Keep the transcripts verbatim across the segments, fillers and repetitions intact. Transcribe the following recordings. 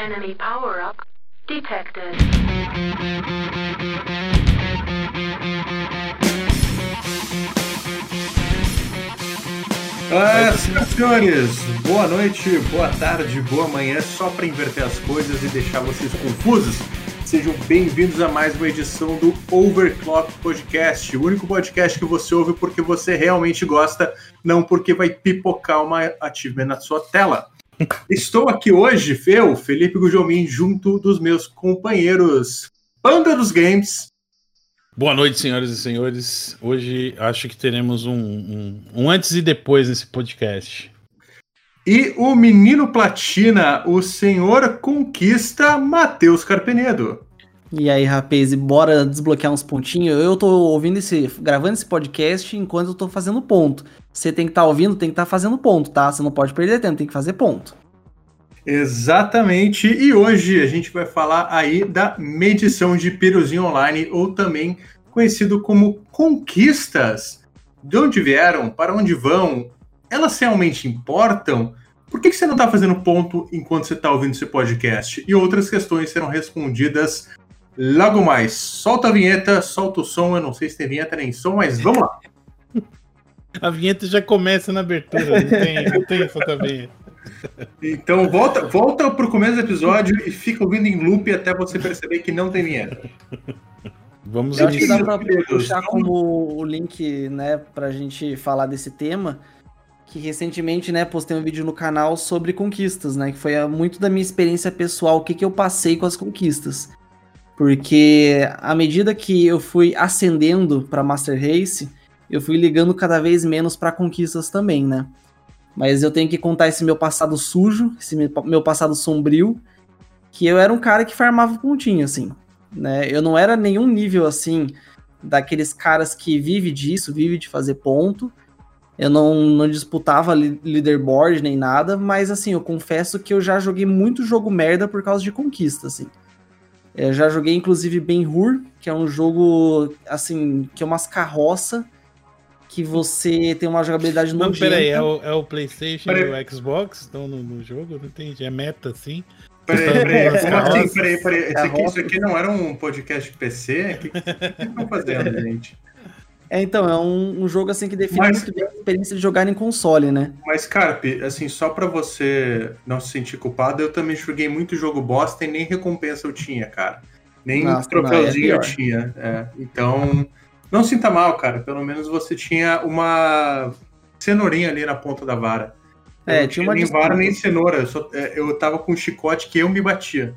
Enemy power-up detected. Ah, senhoras e senhores, boa noite, boa tarde, boa manhã, só para inverter as coisas e deixar vocês confusos. Sejam bem-vindos a mais uma edição do Overclock Podcast, o único podcast que você ouve porque você realmente gosta, não porque vai pipocar uma achievement na sua tela. Estou aqui hoje, eu, Felipe Gujomin, junto dos meus companheiros Panda dos Games. Boa noite, senhoras e senhores. Hoje acho que teremos um, um, um antes e depois nesse podcast. E o menino platina, o senhor conquista, Matheus Carpenedo. E aí, rapaz, e bora desbloquear uns pontinhos? Eu tô ouvindo esse, gravando esse podcast enquanto eu tô fazendo ponto. Você tem que estar tá ouvindo, tem que estar tá fazendo ponto, tá? Você não pode perder tempo, tem que fazer ponto. Exatamente, e hoje a gente vai falar aí da medição de Piruzinho Online, ou também conhecido como conquistas. De onde vieram? Para onde vão? Elas realmente importam? Por que, que você não está fazendo ponto enquanto você está ouvindo esse podcast? E outras questões serão respondidas logo mais. Solta a vinheta, solta o som, eu não sei se tem vinheta nem som, mas vamos lá. A vinheta já começa na abertura, não tem, não tem solta a vinheta. Então volta, volta pro começo do episódio e fica ouvindo em loop até você perceber que não tem vinheta. Vamos Eu acho que dá pra Deus, puxar não... como o link, né, pra gente falar desse tema, que recentemente, né, postei um vídeo no canal sobre conquistas, né, que foi muito da minha experiência pessoal, o que que eu passei com as conquistas. Porque à medida que eu fui ascendendo pra Master Race, eu fui ligando cada vez menos pra conquistas também, né. Mas eu tenho que contar esse meu passado sujo, esse meu passado sombrio, que eu era um cara que farmava pontinho, assim, né? Eu não era nenhum nível, assim, daqueles caras que vive disso, vive de fazer ponto. Eu não, não disputava leaderboard nem nada, mas, assim, eu confesso que eu já joguei muito jogo merda por causa de conquista, assim. Eu já joguei, inclusive, Ben-Hur, que é um jogo, assim, que é umas carroça, que você tem uma jogabilidade nojenta. Não, peraí, é o, é o PlayStation e o Xbox estão no, no jogo? Não entendi, é meta, assim? Peraí, peraí, como assim? Peraí, peraí. Esse aqui, isso aqui não era um podcast P C? O que vocês estão fazendo, gente? É, então, é um, um jogo assim que define mas, muito bem a experiência de jogar em console, né? Mas, Carpe, assim, só pra você não se sentir culpado, eu também joguei muito jogo bosta e nem recompensa eu tinha, cara. Nem Nossa, troféuzinho não, é eu tinha. É, então... Não sinta mal, cara. Pelo menos você tinha uma cenourinha ali na ponta da vara. Eu é, não tinha uma nem vara nem cenoura. Eu, só, eu tava com um chicote que eu me batia.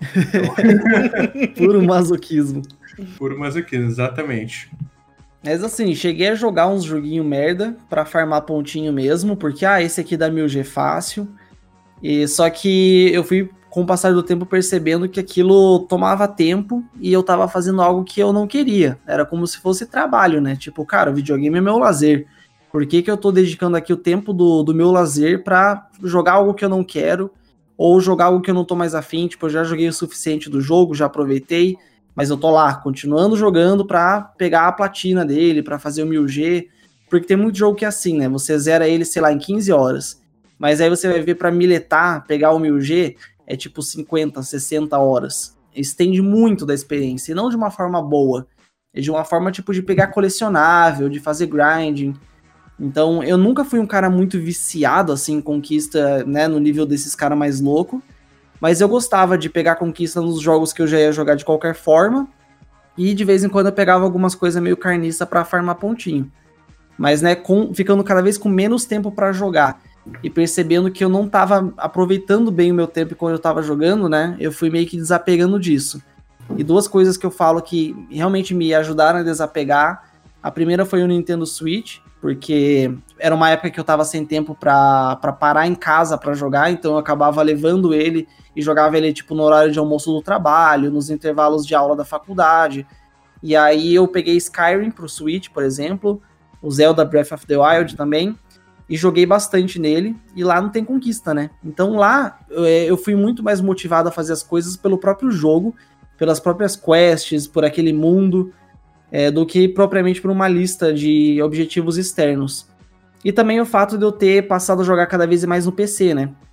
Então... Puro masoquismo. Puro masoquismo, exatamente. Mas assim, cheguei a jogar uns joguinhos merda pra farmar pontinho mesmo, porque, ah, esse aqui dá mil G fácil. E, só que eu fui, com o passar do tempo, percebendo que aquilo tomava tempo e eu tava fazendo algo que eu não queria. Era como se fosse trabalho, né? Tipo, cara, o videogame é meu lazer. Por que que eu tô dedicando aqui o tempo do, do meu lazer pra jogar algo que eu não quero ou jogar algo que eu não tô mais afim? Tipo, eu já joguei o suficiente do jogo, já aproveitei, mas eu tô lá, continuando jogando pra pegar a platina dele, pra fazer o mil G, porque tem muito jogo que é assim, né? Você zera ele, sei lá, em quinze horas, mas aí você vai ver pra miletar, pegar o mil G... é tipo cinquenta, sessenta horas. Estende muito da experiência, e não de uma forma boa. É de uma forma tipo de pegar colecionável, de fazer grinding. Então, eu nunca fui um cara muito viciado, assim, em conquista, né, no nível desses caras mais loucos. Mas eu gostava de pegar conquista nos jogos que eu já ia jogar de qualquer forma. E de vez em quando eu pegava algumas coisas meio carniça pra farmar pontinho. Mas, né, com, ficando cada vez com menos tempo pra jogar. E percebendo que eu não tava aproveitando bem o meu tempo quando eu tava jogando, né, eu fui meio que desapegando disso. E duas coisas que eu falo que realmente me ajudaram a desapegar, a primeira foi o Nintendo Switch, porque era uma época que eu tava sem tempo pra, pra parar em casa pra jogar, então eu acabava levando ele e jogava ele tipo no horário de almoço do trabalho, nos intervalos de aula da faculdade. E aí eu peguei Skyrim pro Switch, por exemplo, o Zelda Breath of the Wild também, e joguei bastante nele, e lá não tem conquista, né? Então lá eu fui muito mais motivado a fazer as coisas pelo próprio jogo, pelas próprias quests, por aquele mundo, é, do que propriamente por uma lista de objetivos externos. E também o fato de eu ter passado a jogar cada vez mais no P C, né?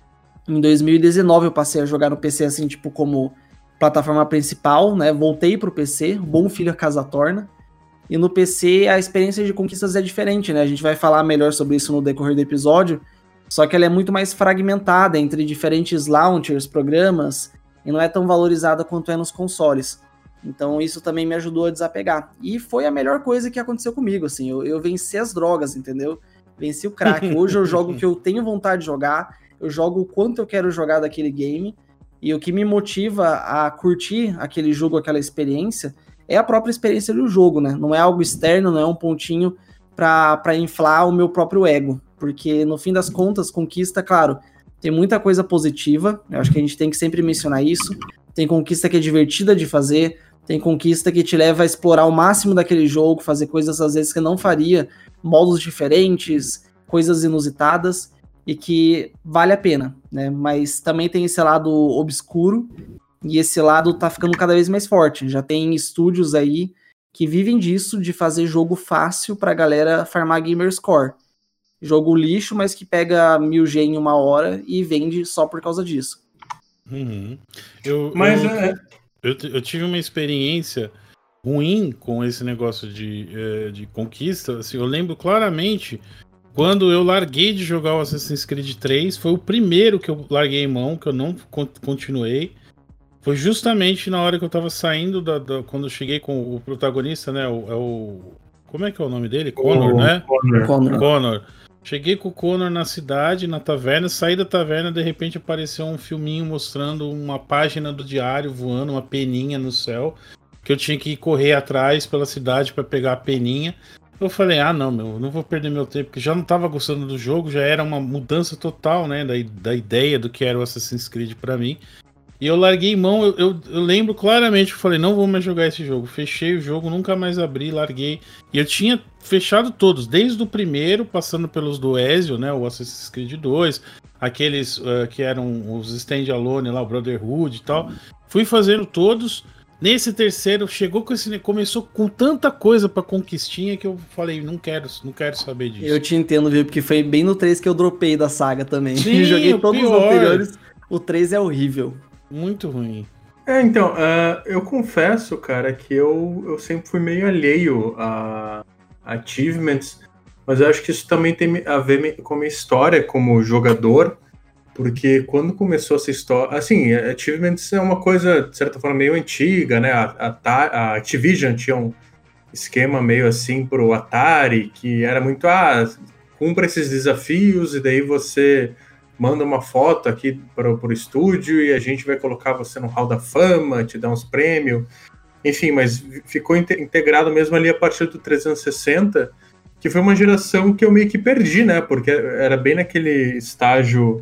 Em dois mil e dezenove eu passei a jogar no P C, assim, tipo, como plataforma principal, né? Voltei pro P C, bom filho a casa torna. E no P C a experiência de conquistas é diferente, né? A gente vai falar melhor sobre isso no decorrer do episódio, só que ela é muito mais fragmentada entre diferentes launchers, programas, e não é tão valorizada quanto é nos consoles. Então isso também me ajudou a desapegar. E foi a melhor coisa que aconteceu comigo, assim. Eu, eu venci as drogas, entendeu? Venci o crack. Hoje eu jogo o que eu tenho vontade de jogar, eu jogo o quanto eu quero jogar daquele game, e o que me motiva a curtir aquele jogo, aquela experiência, é a própria experiência do jogo, né? Não é algo externo, não é um pontinho pra, pra inflar o meu próprio ego. Porque, no fim das contas, conquista, claro, tem muita coisa positiva, eu acho que a gente tem que sempre mencionar isso. Tem conquista que é divertida de fazer, tem conquista que te leva a explorar o máximo daquele jogo, fazer coisas às vezes que não faria, modos diferentes, coisas inusitadas, e que vale a pena, né? Mas também tem esse lado obscuro, e esse lado tá ficando cada vez mais forte. Já tem estúdios aí que vivem disso, de fazer jogo fácil pra galera farmar gamer score. Jogo lixo, mas que pega mil G em uma hora e vende só por causa disso. Uhum. Eu, Mas eu, é... eu, eu tive uma experiência ruim com esse negócio de, de conquista. Assim, eu lembro claramente quando eu larguei de jogar o Assassin's Creed três, foi o primeiro que eu larguei mão, que eu não continuei. Foi justamente na hora que eu tava saindo, da, da, quando eu cheguei com o protagonista, né? O, é o, como é que é o nome dele? Connor, o... né? Connor. Connor. Connor. Cheguei com o Connor na cidade, na taverna, saí da taverna, de repente apareceu um filminho mostrando uma página do diário voando, uma peninha no céu, que eu tinha que ir correr atrás pela cidade para pegar a peninha. Eu falei, ah não, meu, não vou perder meu tempo, porque já não tava gostando do jogo, já era uma mudança total, né, da, da ideia do que era o Assassin's Creed para mim. E eu larguei mão, eu, eu, eu lembro claramente, eu falei, não vou mais jogar esse jogo. Fechei o jogo, nunca mais abri, larguei. E eu tinha fechado todos, desde o primeiro, passando pelos do Ezio, né, o Assassin's Creed dois, aqueles uh, que eram os standalone lá, o Brotherhood e tal. Fui fazendo todos. Nesse terceiro, chegou com esse, começou com tanta coisa pra conquistinha que eu falei, não quero, não quero saber disso. Eu te entendo, viu, porque foi bem no três que eu dropei da saga também. Sim, Joguei o todos pior. os anteriores, o três é horrível. Muito ruim. É, então, uh, eu confesso, cara, que eu, eu sempre fui meio alheio a achievements, mas eu acho que isso também tem a ver com a minha história como jogador, porque quando começou essa história... Assim, achievements é uma coisa, de certa forma, meio antiga, né? A, a, a Activision tinha um esquema meio assim pro Atari, que era muito, ah, cumpra esses desafios e daí você... manda uma foto aqui para o estúdio e a gente vai colocar você no Hall da Fama, te dar uns prêmios, enfim, mas ficou integrado mesmo ali a partir do trezentos e sessenta, que foi uma geração que eu meio que perdi, né, porque era bem naquele estágio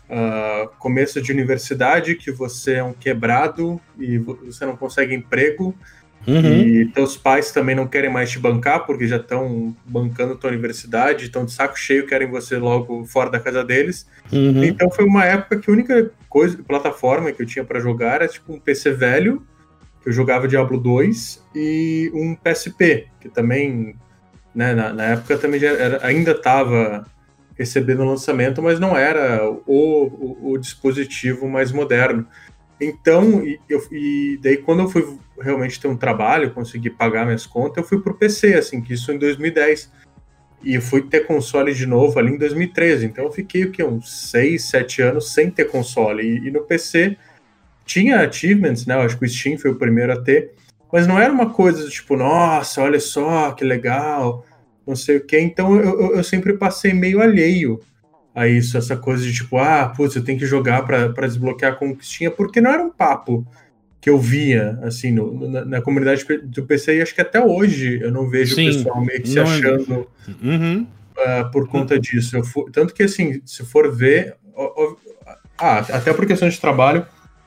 uh, começo de universidade, que você é um quebrado e você não consegue emprego, uhum. E teus pais também não querem mais te bancar, porque já estão bancando tua universidade, estão de saco cheio, querem você logo fora da casa deles. Uhum. Então foi uma época que a única coisa, plataforma que eu tinha para jogar era tipo um P C velho, que eu jogava Diablo dois, e um P S P, que também, né, na, na época também já era, ainda estava recebendo o lançamento, mas não era o, o, o dispositivo mais moderno. Então, e, eu, e daí quando eu fui realmente ter um trabalho, consegui pagar minhas contas, eu fui pro P C, assim, que isso em dois mil e dez. E eu fui ter console de novo ali em dois mil e treze. Então eu fiquei, o quê, uns seis, sete anos sem ter console. E, e no P C tinha achievements, né? Eu acho que o Steam foi o primeiro a ter. Mas não era uma coisa do tipo, nossa, olha só, que legal, não sei o quê. Então eu, eu, eu sempre passei meio alheio a isso, essa coisa de tipo, ah, putz, eu tenho que jogar pra, pra desbloquear a conquistinha, porque não era um papo que eu via, assim, no, na, na comunidade do P C, e acho que até hoje eu não vejo Sim, o pessoal meio que se achando é... uhum. uh, por conta uhum. disso. Eu for, tanto que, assim, se for ver, ó, ó, ah, até por questão de trabalho,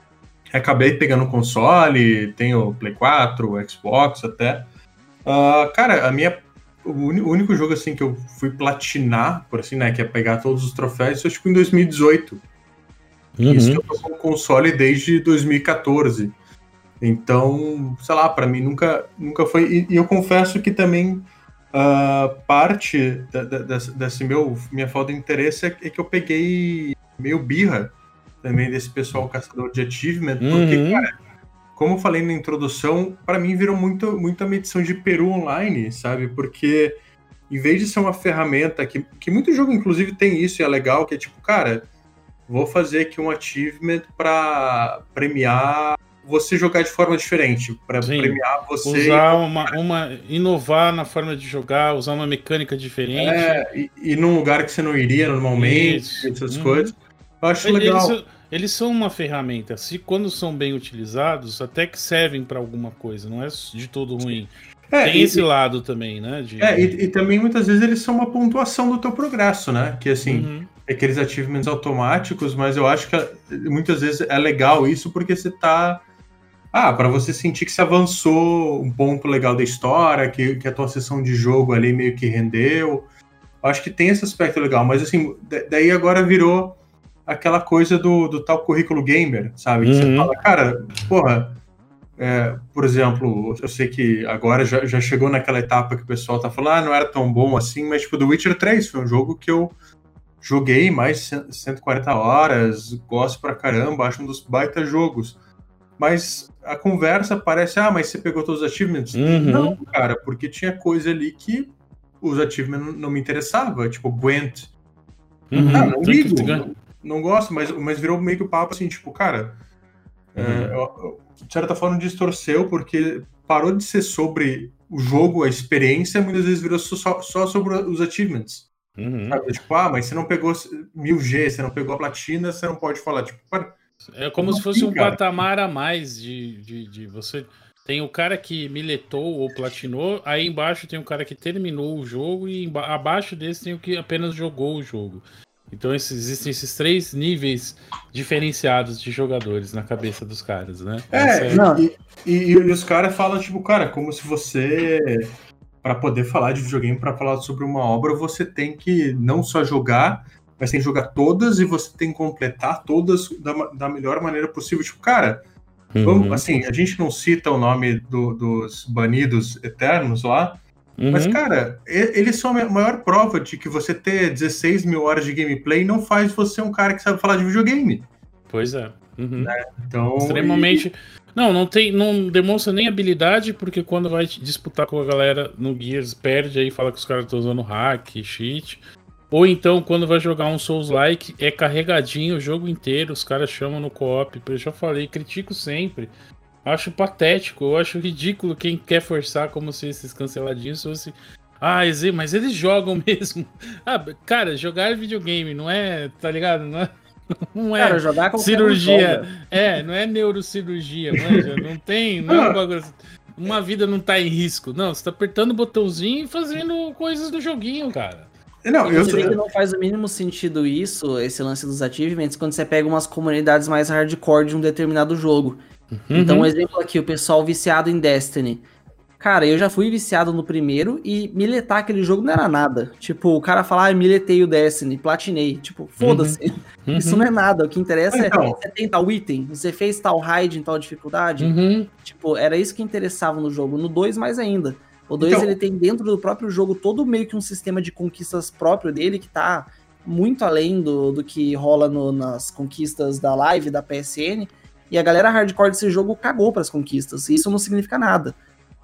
acabei pegando um console, tenho Play quatro, Xbox até. Uh, cara, a minha o único jogo, assim, que eu fui platinar, por assim, né, que é pegar todos os troféus, isso acho que em dois mil e dezoito. Uhum. Isso que eu tô com o console desde dois mil e quatorze. Então, sei lá, pra mim nunca, nunca foi... E, e eu confesso que também uh, parte da, da, desse meu, minha falta de interesse é, é que eu peguei meio birra também desse pessoal caçador de achievement, porque, Uhum. cara, como eu falei na introdução, pra mim virou muito, muita medição de peru online, sabe? Porque em vez de ser uma ferramenta que, que muito jogo, inclusive, tem isso e é legal, que é tipo, cara, vou fazer aqui um achievement pra premiar você jogar de forma diferente, pra Sim. premiar você... Usar uma, uma. inovar na forma de jogar, usar uma mecânica diferente. É, e, e num lugar que você não iria normalmente, Isso. essas Uhum. coisas. Eu acho Eles, legal. são- eles são uma ferramenta. Se quando são bem utilizados, até que servem para alguma coisa. Não é de todo ruim. É, Tem e, esse lado também, né? De, é, e, e também muitas vezes eles são uma pontuação do teu progresso, né? Que assim, Uhum. aqueles achievements automáticos, mas eu acho que muitas vezes é legal isso porque você tá. Ah, para você sentir que você avançou um ponto legal da história, que, que a tua sessão de jogo ali meio que rendeu. Eu acho que tem esse aspecto legal, mas assim, daí agora virou aquela coisa do, do tal currículo gamer, sabe? Que Uhum. você fala, cara, porra, é, por exemplo, eu sei que agora já, já chegou naquela etapa que o pessoal tá falando, ah, não era tão bom assim, mas tipo, The Witcher três foi um jogo que eu joguei mais de cento e quarenta horas, gosto pra caramba, acho um dos baita jogos. Mas a conversa parece, ah, mas você pegou todos os achievements? Uhum. Não, cara, porque tinha coisa ali que os achievements não me interessava, tipo Gwent. Uhum. Ah, não Tem que- ligo, tem que- não, não gosto, mas, mas virou meio que o papo assim, tipo, cara, Uhum. é, eu- eu- de certa forma distorceu, porque parou de ser sobre o jogo, a experiência, muitas vezes virou só, só sobre os achievements. Uhum. Sabe? Tipo, ah, mas você não pegou mil G, você não pegou a platina, você não pode falar, tipo, para... É como Como se fosse assim, um cara? patamar a mais de, de, de você. Tem o cara que miletou ou platinou, aí embaixo tem o cara que terminou o jogo e emba- abaixo desse tem o que apenas jogou o jogo. Então esses- existem esses três níveis diferenciados de jogadores na cabeça dos caras, né? Essa É, Não. e, e, e os caras falam, tipo, cara, como se você, para poder falar de videogame, para falar sobre uma obra, você tem que não só jogar, mas tem que jogar todas e você tem que completar todas da, ma- da melhor maneira possível. Tipo, cara, vamos, Uhum. assim, a gente não cita o nome do- dos banidos eternos lá, mas, Uhum. cara, e- eles são a maior prova de que você ter dezesseis mil horas de gameplay não faz você um cara que sabe falar de videogame. Pois é. Uhum. Então, Extremamente. Não, não tem, não demonstra nem habilidade, porque quando vai disputar com a galera no Gears, perde aí, fala que os caras estão usando hack, cheat. Ou então, quando vai jogar um Souls-like, é carregadinho o jogo inteiro, os caras chamam no co-op. Eu já falei, critico sempre. Acho patético, eu acho ridículo quem quer forçar como se esses canceladinhos fossem. Ah, Zé, mas eles jogam mesmo. Ah, cara, jogar videogame não é, tá ligado? Não é, não é Cara, jogar qualquer um cirurgia. joga. É, não é neurocirurgia, manja. Não tem, não é um bagulho. Uma vida não tá em risco. Não, você tá apertando o botãozinho e fazendo coisas do joguinho, cara. não, E eu você sou... vê que não faz o mínimo sentido isso, esse lance dos achievements, quando você pega umas comunidades mais hardcore de um determinado jogo. Então, um Uhum. exemplo aqui, o pessoal viciado em Destiny. Cara, eu já fui viciado no primeiro e miletar aquele jogo não era nada. Tipo, o cara fala, ah, miletei o Destiny, platinei. Tipo, foda-se. Uhum. Isso não é nada. O que interessa Então. é você tem tal item, você fez tal raid em tal dificuldade. Uhum. Tipo, era isso que interessava no jogo. No dois, mais ainda. O dois, Então- ele tem dentro do próprio jogo todo meio que um sistema de conquistas próprio dele que tá muito além do, do que rola no- nas conquistas da Live, da P S N. E a galera hardcore desse jogo cagou pras conquistas. E isso não significa nada.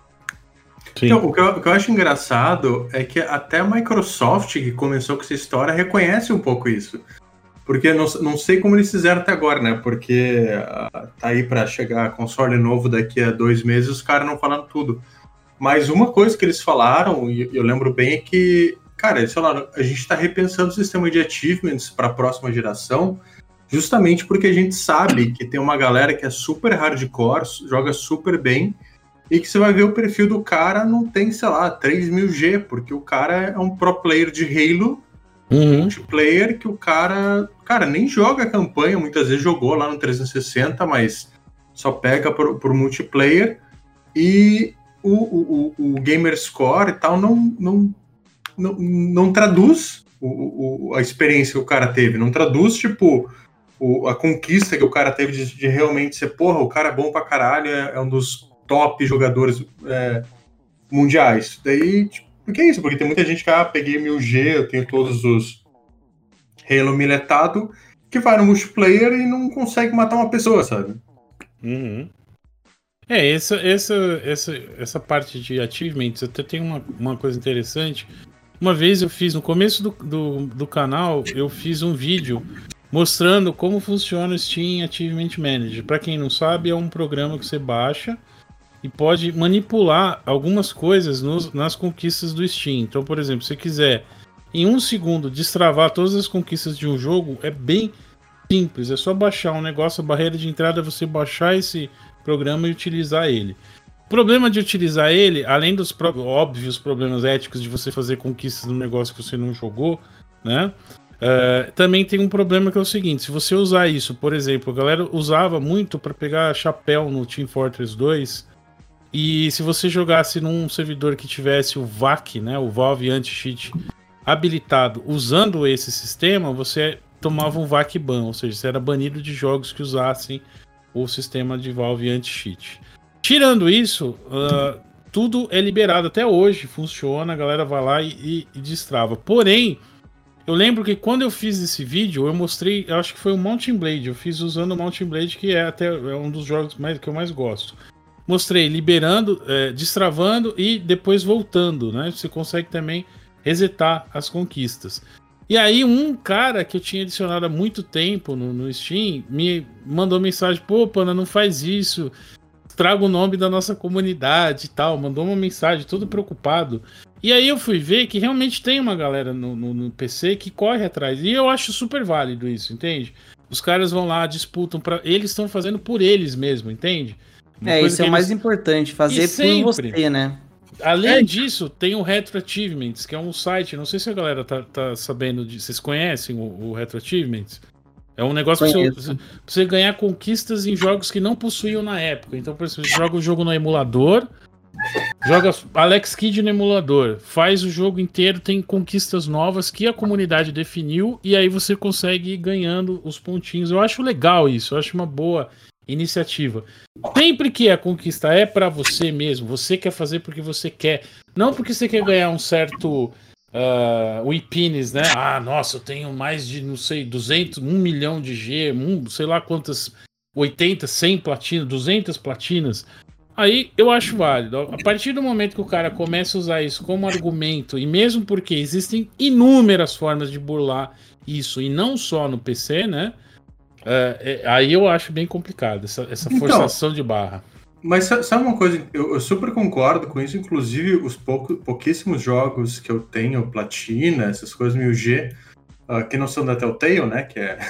Sim. Então, o que, eu, o que eu acho engraçado é que até a Microsoft, que começou com essa história, reconhece um pouco isso. Porque não, não sei como eles fizeram até agora, né? Porque ah, tá aí pra chegar console novo daqui a dois meses, os caras não falando tudo. Mas uma coisa que eles falaram, e eu lembro bem, é que, cara, eles falaram, a gente tá repensando o sistema de achievements para a próxima geração, justamente porque a gente sabe que tem uma galera que é super hardcore, joga super bem, e que você vai ver o perfil do cara não tem, sei lá, três mil G, porque o cara é um pro player de Halo, Uhum. multiplayer, que o cara, cara, nem joga a campanha, muitas vezes jogou lá no trezentos e sessenta, mas só pega por, por multiplayer, e o, o, o, o gamer score e tal não, não, não, não traduz o, o, a experiência que o cara teve, não traduz, tipo, o, a conquista que o cara teve de, de realmente ser, porra, o cara é bom pra caralho, é, é um dos top jogadores é, mundiais. Daí, tipo, por que é isso? Porque tem muita gente que, ah, peguei mil G, eu tenho todos os Halo miletado, que vai no multiplayer e não consegue matar uma pessoa, sabe? Uhum. É, essa, essa, essa, essa parte de achievements, até tem uma, uma coisa interessante. Uma vez eu fiz, no começo do, do, do canal, eu fiz um vídeo mostrando como funciona o Steam Achievement Manager. Para quem não sabe, é um programa que você baixa e pode manipular algumas coisas nos, nas conquistas do Steam. Então, por exemplo, se você quiser em um segundo destravar todas as conquistas de um jogo, é bem simples. É só baixar um negócio, a barreira de entrada é você baixar esse programa e utilizar ele. O problema de utilizar ele, além dos pro- óbvios problemas éticos de você fazer conquistas no negócio que você não jogou, né? Uh, também tem um problema que é o seguinte: se você usar isso, por exemplo, a galera usava muito para pegar chapéu no Team Fortress dois, e se você jogasse num servidor que tivesse o V A C, né, o Valve Anti-Cheat habilitado, usando esse sistema, você tomava um V A C ban, ou seja, você era banido de jogos que usassem o sistema de Valve Anti-Cheat. Tirando isso, uh, tudo é liberado até hoje, funciona, a galera vai lá e, e, e destrava. Porém, eu lembro que quando eu fiz esse vídeo, eu mostrei, eu acho que foi o Mountain Blade, eu fiz usando o Mountain Blade, que é até é um dos jogos mais, que eu mais gosto. Mostrei liberando, é, destravando e depois voltando, né? Você consegue também resetar as conquistas. E aí um cara que eu tinha adicionado há muito tempo no, no Steam me mandou mensagem: pô, Pana, não faz isso, traga o nome da nossa comunidade e tal, mandou uma mensagem todo preocupado. E aí eu fui ver que realmente tem uma galera no, no, no P C que corre atrás, e eu acho super válido isso, entende? Os caras vão lá, disputam, pra... eles estão fazendo por eles mesmo, entende? Uma é, coisa isso é o eles... mais importante, fazer E sempre, por você, né? Além É. disso, tem o Retro Achievements, que é um site, não sei se a galera tá, tá sabendo disso, vocês conhecem o, o Retro Achievements? É um negócio pra você, pra você ganhar conquistas em jogos que não possuíam na época. Então, por exemplo, você joga o jogo no emulador, joga Alex Kidd no emulador, faz o jogo inteiro, tem conquistas novas que a comunidade definiu, e aí você consegue ir ganhando os pontinhos. Eu acho legal isso, eu acho uma boa iniciativa. Sempre que a conquista é pra você mesmo, você quer fazer porque você quer, não porque você quer ganhar um certo... Uh, o Ipines, né? Ah, nossa, eu tenho mais de, não sei, duzentos, um milhão de G, um, sei lá quantas, oitenta, cem platinas, duzentas platinas. Aí eu acho válido. A partir do momento que o cara começa a usar isso como argumento, e mesmo porque existem inúmeras formas de burlar isso, e não só no P C, né? Uh, é, aí eu acho bem complicado essa, essa forçação então, de barra. Mas sabe uma coisa, eu, eu super concordo com isso, inclusive os pouco, pouquíssimos jogos que eu tenho, platina, essas coisas mil G, uh, que não são da Telltale, né, que é...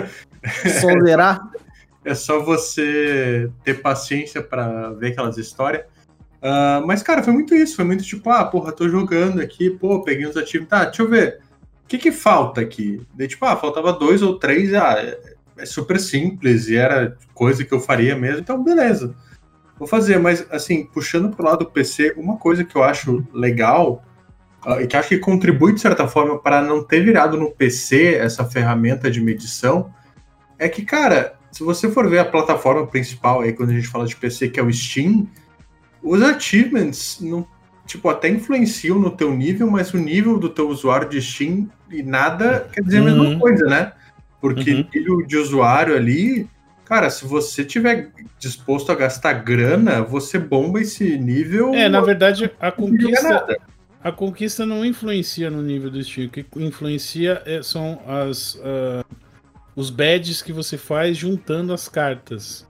Só zerar? É só você ter paciência pra ver aquelas histórias. Uh, mas, cara, foi muito isso, foi muito tipo, ah, porra, tô jogando aqui, pô, peguei uns ativos, tá, deixa eu ver, o que que falta aqui? Daí, tipo, ah, faltava dois ou três, ah, é, é super simples e era coisa que eu faria mesmo, então beleza. Vou fazer, mas assim, puxando pro lado do P C, uma coisa que eu acho legal uh, e que acho que contribui de certa forma para não ter virado no P C essa ferramenta de medição é que, cara, se você for ver a plataforma principal aí, quando a gente fala de P C, que é o Steam, os achievements não, tipo, até influenciam no teu nível, mas o nível do teu usuário de Steam e nada quer dizer a mesma uhum. coisa, né? Porque uhum. nível de usuário ali... Cara, se você tiver disposto a gastar grana, você bomba esse nível... É, na verdade, a conquista, a conquista não influencia no nível do Steam. O que influencia é, são as, uh, os badges que você faz juntando as cartas.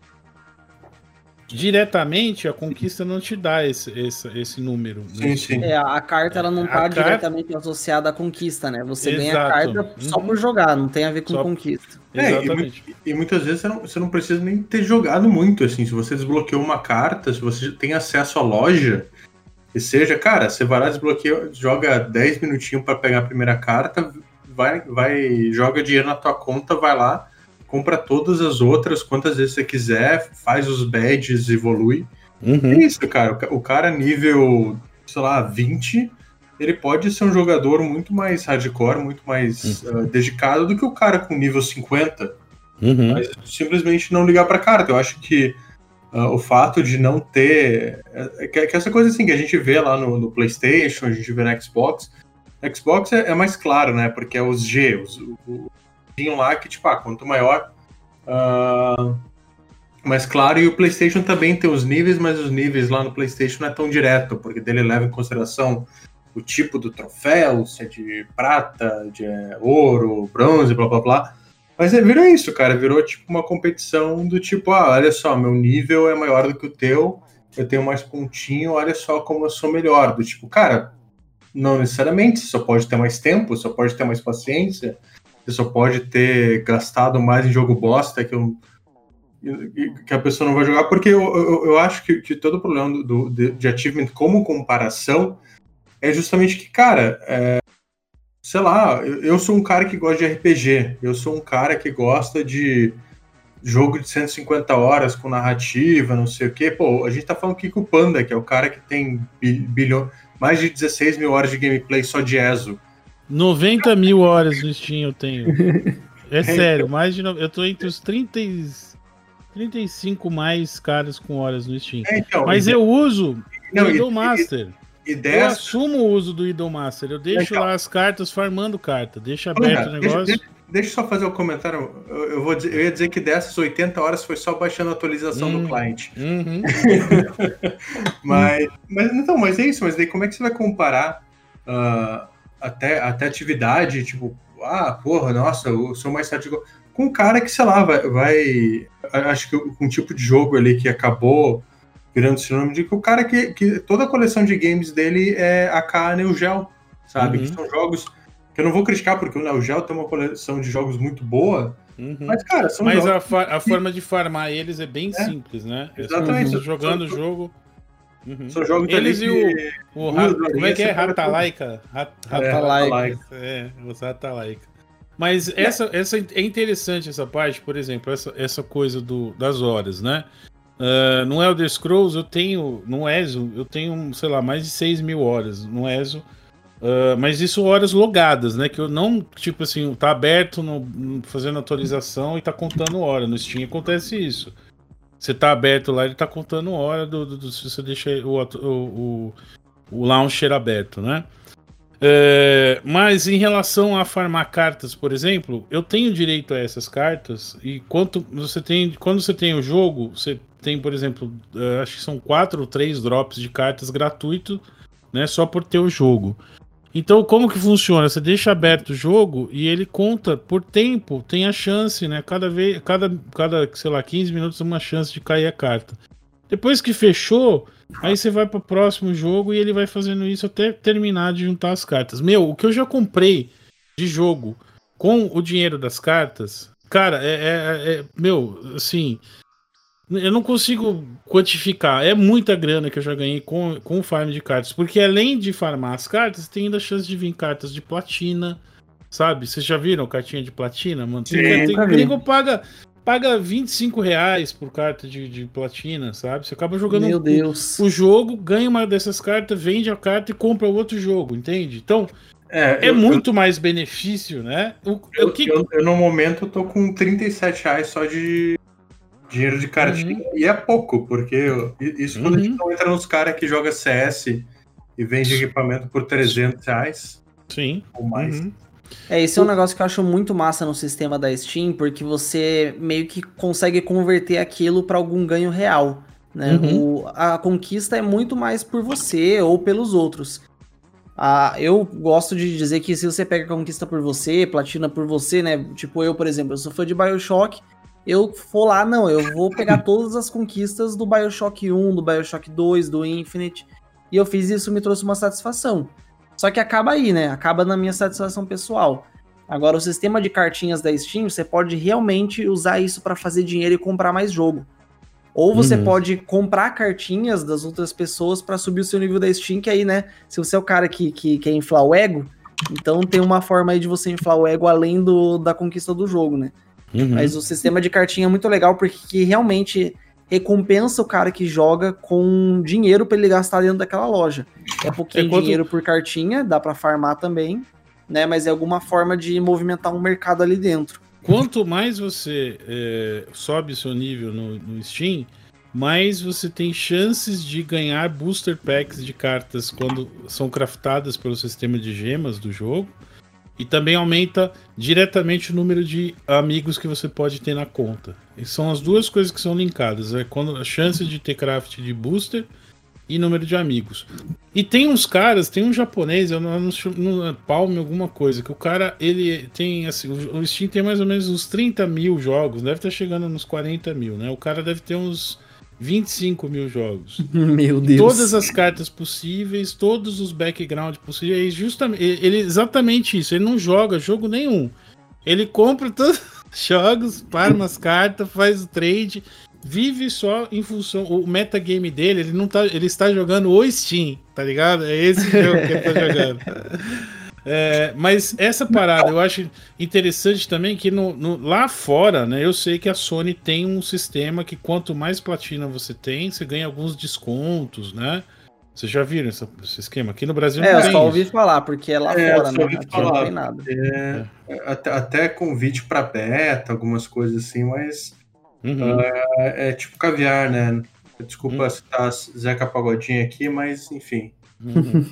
Diretamente, a conquista não te dá esse, esse, esse número. Sim, sim. É, a carta ela não está diretamente carta... associada à conquista, né? Você Exato. ganha a carta só uhum. por jogar, não tem a ver com só... conquista. É, Exatamente. E, e muitas vezes você não, você não precisa nem ter jogado muito, assim, se você desbloqueou uma carta, se você tem acesso à loja, e seja, cara, você vai lá, desbloqueia, joga dez minutinhos para pegar a primeira carta, vai, vai, joga dinheiro na tua conta, vai lá, compra todas as outras, quantas vezes você quiser, faz os badges, evolui. Uhum. É isso, cara, o cara nível, sei lá, vinte... ele pode ser um jogador muito mais hardcore, muito mais uhum. uh, dedicado do que o cara com nível cinquenta. Uhum. Mas simplesmente não ligar pra carta. Eu acho que uh, o fato de não ter... É, que, que essa coisa assim que a gente vê lá no, no PlayStation, a gente vê no Xbox. Xbox é, é mais claro, né? Porque é os G, os, o botãozinho lá que, tipo, ah, quanto maior, uh, mais claro. E o PlayStation também tem os níveis, mas os níveis lá no PlayStation não é tão direto, porque dele leva em consideração o tipo do troféu, se é de prata, de é, ouro, bronze, blá blá blá. Mas é, virou isso, cara, virou tipo uma competição do tipo, ah, olha só, meu nível é maior do que o teu, eu tenho mais pontinho, olha só como eu sou melhor. Do tipo, cara, não necessariamente, você só pode ter mais tempo, só pode ter mais paciência, você só pode ter gastado mais em jogo bosta que, eu, que a pessoa não vai jogar, porque eu, eu, eu acho que, que todo o problema do, do, de, de achievement como comparação é justamente que, cara, é, sei lá, eu, eu sou um cara que gosta de R P G, eu sou um cara que gosta de jogo de cento e cinquenta horas com narrativa, não sei o quê. Pô, a gente tá falando aqui com o Panda, que é o cara que tem bilhão, mais de dezesseis mil horas de gameplay só de E S O. noventa mil horas no Steam eu tenho. É sério, mais de no... eu tô entre os trinta e... trinta e cinco mais caras com horas no Steam. É, então, Mas eu uso não, o Idolmaster. E, e dessa... Eu assumo o uso do Idolmaster. Eu deixo então, lá as cartas farmando carta. Deixa aberto o negócio. Deixa, deixa, deixa eu só fazer um comentário. Eu, eu, vou dizer, eu ia dizer que dessas oitenta horas foi só baixando a atualização hum, do cliente. Uhum. mas, mas, então, mas é isso. Mas daí como é que você vai comparar uh, até, até atividade? Tipo, ah, porra, nossa, eu sou mais sádico. Com um cara que, sei lá, vai, vai... Acho que um tipo de jogo ali que acabou virando sinônimo de que o cara que, que toda a coleção de games dele é a K Neo Geo, sabe? Uhum. Que são jogos que eu não vou criticar, porque o Neo Geo tem uma coleção de jogos muito boa, uhum. mas, cara, são Mas jogos... a, fa- a forma de farmar eles é bem é. simples, né? Exatamente. Uhum. Jogando o jogo... Uhum. São jogos eles e o... o ra- como é que é? Ratalaika? Ratalaika. É, os Ratalaika. Mas essa, essa é interessante essa parte, por exemplo, essa, essa coisa do, das horas, né? Uh, no Elder Scrolls eu tenho, no E S O, eu tenho, sei lá, mais de seis mil horas no E S O, uh, mas isso horas logadas, né? Que eu não, tipo assim, tá aberto, no, fazendo atualização e tá contando hora. No Steam acontece isso. Você tá aberto lá, ele tá contando hora do, do, do se você deixa o, o, o, o launcher aberto, né? É, mas em relação a farmar cartas, por exemplo, eu tenho direito a essas cartas e quanto você tem, quando você tem o jogo, você tem, por exemplo, uh, acho que são quatro ou três drops de cartas gratuito, né, só por ter o jogo. Então, como que funciona? Você deixa aberto o jogo e ele conta por tempo, tem a chance, né? Cada vez, cada, cada, sei lá, quinze minutos uma chance de cair a carta. Depois que fechou, aí você vai pro próximo jogo e ele vai fazendo isso até terminar de juntar as cartas. Meu, o que eu já comprei de jogo com o dinheiro das cartas, cara, é, é, é meu, assim, eu não consigo quantificar. É muita grana que eu já ganhei com, com o farm de cartas, porque além de farmar as cartas, tem ainda a chance de vir cartas de platina, sabe? Vocês já viram cartinha de platina, mano? Sim, tem, tem gringo paga... Paga vinte e cinco reais por carta de, de platina, sabe? Você acaba jogando Meu o, Deus. o jogo, ganha uma dessas cartas, vende a carta e compra outro jogo, entende? Então, é, é eu, muito eu, mais benefício, né? O, eu, o que... eu, eu, no momento, tô com trinta e sete reais só de dinheiro de cartinha. Uhum. E é pouco, porque eu, isso uhum. quando a gente não entra nos caras que joga C S e vende equipamento por trezentos reais. Sim. Ou mais. Uhum. É, esse é um negócio que eu acho muito massa no sistema da Steam, porque você meio que consegue converter aquilo para algum ganho real, né? Uhum. O, a conquista é muito mais por você ou pelos outros. Ah, eu gosto de dizer que se você pega a conquista por você, platina por você, né? Tipo eu, por exemplo, eu sou fã de BioShock, eu vou lá, não, eu vou pegar todas as conquistas do BioShock um, do BioShock dois, do Infinite, e eu fiz isso, me trouxe uma satisfação. Só que acaba aí, né? Acaba na minha satisfação pessoal. Agora, o sistema de cartinhas da Steam, você pode realmente usar isso para fazer dinheiro e comprar mais jogo. Ou você uhum. pode comprar cartinhas das outras pessoas para subir o seu nível da Steam, que aí, né? Se você é o cara que, que quer inflar o ego, então tem uma forma aí de você inflar o ego além do, da conquista do jogo, né? Uhum. Mas o sistema de cartinha é muito legal porque realmente recompensa o cara que joga com dinheiro para ele gastar dentro daquela loja. É pouquinho é quanto... dinheiro por cartinha, dá para farmar também, né? Mas é alguma forma de movimentar um mercado ali dentro. Quanto mais você é, sobe seu nível no, no Steam, mais você tem chances de ganhar booster packs de cartas quando são craftadas pelo sistema de gemas do jogo. e também aumenta diretamente o número de amigos que você pode ter na conta. E são as duas coisas que são linkadas, é quando a chance de ter craft de booster e número de amigos. E tem uns caras, tem um japonês, eu não, não, não Palme alguma coisa, que o cara, ele tem, assim, o Steam tem mais ou menos uns trinta mil jogos, deve estar chegando nos quarenta mil, né? O cara deve ter uns vinte e cinco mil jogos. Meu Deus. Todas as cartas possíveis, todos os background possíveis, justamente, ele, exatamente isso, ele não joga jogo nenhum. Ele compra todos os jogos, farma as cartas, faz o trade, vive só em função, o metagame dele, ele não tá, ele está jogando o Steam, tá ligado? É esse jogo que ele tá jogando. É, mas essa parada eu acho interessante também que no, no, lá fora, né, eu sei que a Sony tem um sistema que quanto mais platina você tem, você ganha alguns descontos, né? Vocês já viram esse, esse esquema? Aqui no Brasil é, não eu tem só ouvi isso. falar, porque é lá É, fora, eu só né? ouvi Aqui falar, não tem nada. É, até, até convite pra beta, algumas coisas assim, mas Uhum. é, é tipo caviar, né? Desculpa Uhum. citar Zeca Pagodinho aqui, mas enfim. Uhum.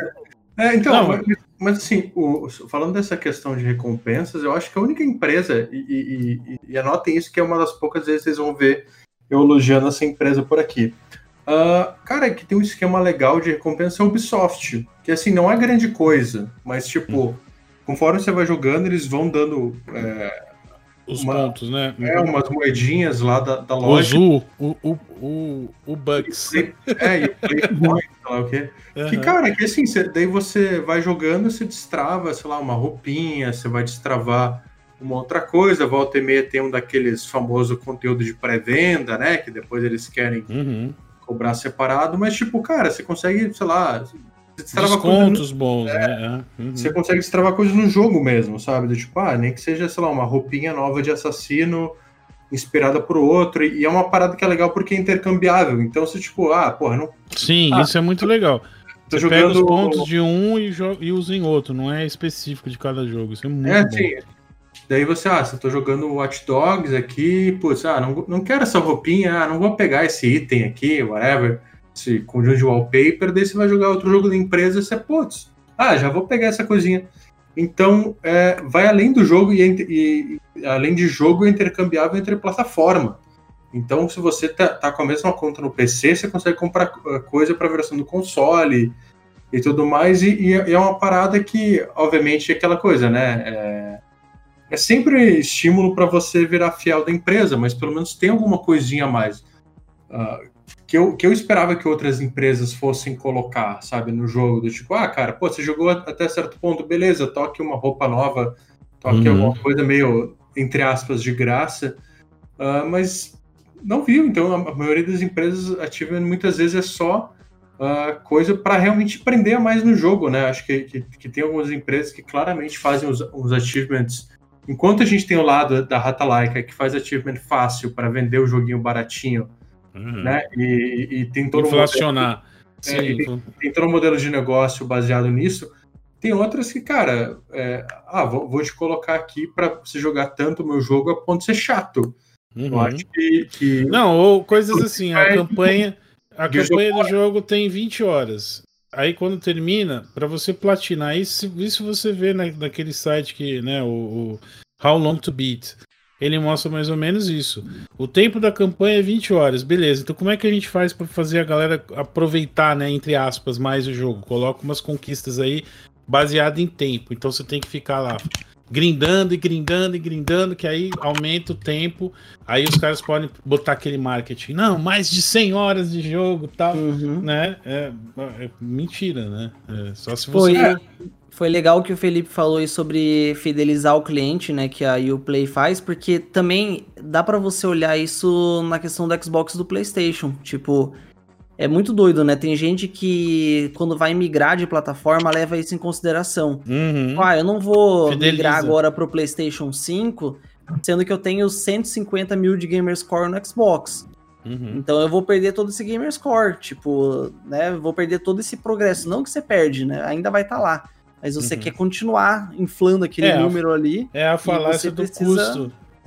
É, então, Não, mas, mas assim, o, falando dessa questão de recompensas, eu acho que a única empresa, e, e, e, e anotem isso, que é uma das poucas vezes vocês vão ver eu elogiando essa empresa por aqui. Uh, cara, que tem um esquema legal de recompensa é a Ubisoft, que assim, não é grande coisa, mas tipo, Uhum. conforme você vai jogando, eles vão dando é, os uma, pontos, né? é, umas moedinhas lá da, da O loja. Zu, o, o, o, o Bucks. E, é, e o Playpoint, sei lá o quê. Uhum. Que, cara, que assim, cê, daí você vai jogando, você destrava, sei lá, uma roupinha, você vai destravar uma outra coisa, volta e meia tem um daqueles famosos conteúdo de pré-venda, né, que depois eles querem Uhum. cobrar separado, mas tipo, cara, você consegue, sei lá, você destrava descontos no, bons, é, né? Uhum. Você consegue destravar coisas no jogo mesmo, sabe? Do tipo, ah, nem que seja, sei lá, uma roupinha nova de assassino inspirada por outro, e é uma parada que é legal porque é intercambiável, então você tipo, ah, porra, não... Sim, ah, isso é muito legal. Tô Você jogando... pega os pontos de um e, e usa em outro, não é específico de cada jogo, isso é muito é, bom. sim. Daí você, ah, você tô jogando Watch Dogs aqui, putz, ah, não, não quero essa roupinha, ah, não vou pegar esse item aqui, whatever, esse conjunto de wallpaper, daí você vai jogar outro jogo da empresa, você, putz, ah, já vou pegar essa coisinha. Então, é, vai além do jogo e, e, e além de jogo é intercambiável entre plataforma. Então, se você tá, tá com a mesma conta no P C, você consegue comprar coisa para a versão do console e tudo mais, e, e é uma parada que, obviamente, é aquela coisa, né? É, é sempre estímulo para você virar fiel da empresa, mas pelo menos tem alguma coisinha a mais. Uh, que, eu, que eu esperava que outras empresas fossem colocar, sabe, no jogo, do tipo, ah, cara, pô, você jogou até certo ponto, beleza, toque uma roupa nova, toque Uhum. alguma coisa meio, entre aspas, de graça, uh, mas não viu, então a maioria das empresas ativas muitas vezes é só uh, coisa para realmente prender mais no jogo, né? Acho que, que, que tem algumas empresas que claramente fazem os, os achievements. Enquanto a gente tem o lado da Rata Laika, que faz achievement fácil para vender o joguinho baratinho, Uhum. né? E, e tem todo inflacionar. Um modelo, é, tem, tem todo um modelo de negócio baseado nisso. Tem outras que, cara, é, ah, vou, vou te colocar aqui para você jogar tanto o meu jogo a ponto de ser chato. Uhum. Eu acho que, que... Não, ou coisas assim, a é, campanha, a de campanha jogo... do jogo tem vinte horas. Aí quando termina, para você platinar, isso, isso você vê na, naquele site que, né, o, o How Long to Beat, ele mostra mais ou menos isso. O tempo da campanha é vinte horas, beleza. Então como é que a gente faz para fazer a galera aproveitar, né, entre aspas, mais o jogo? Coloca umas conquistas aí baseado em tempo. Então você tem que ficar lá grindando e grindando e grindando, que aí aumenta o tempo, aí os caras podem botar aquele marketing, não, mais de cem horas de jogo e tal, Uhum. né, é, é mentira, né, é, só se Foi, você... foi legal que o Felipe falou aí sobre fidelizar o cliente, né, que a Uplay faz, porque também dá pra você olhar isso na questão do Xbox e do PlayStation, tipo... É muito doido, né? Tem gente que, quando vai migrar de plataforma, leva isso em consideração. Uhum. Ah, eu não vou Fideliza. migrar agora pro PlayStation cinco, sendo que eu tenho cento e cinquenta mil de Gamerscore no Xbox. Uhum. Então eu vou perder todo esse Gamerscore, tipo, né? Vou perder todo esse progresso. Não que você perde, né? Ainda vai estar tá lá. Mas você Uhum. quer continuar inflando aquele é, número ali. É a falácia do precisa... custo.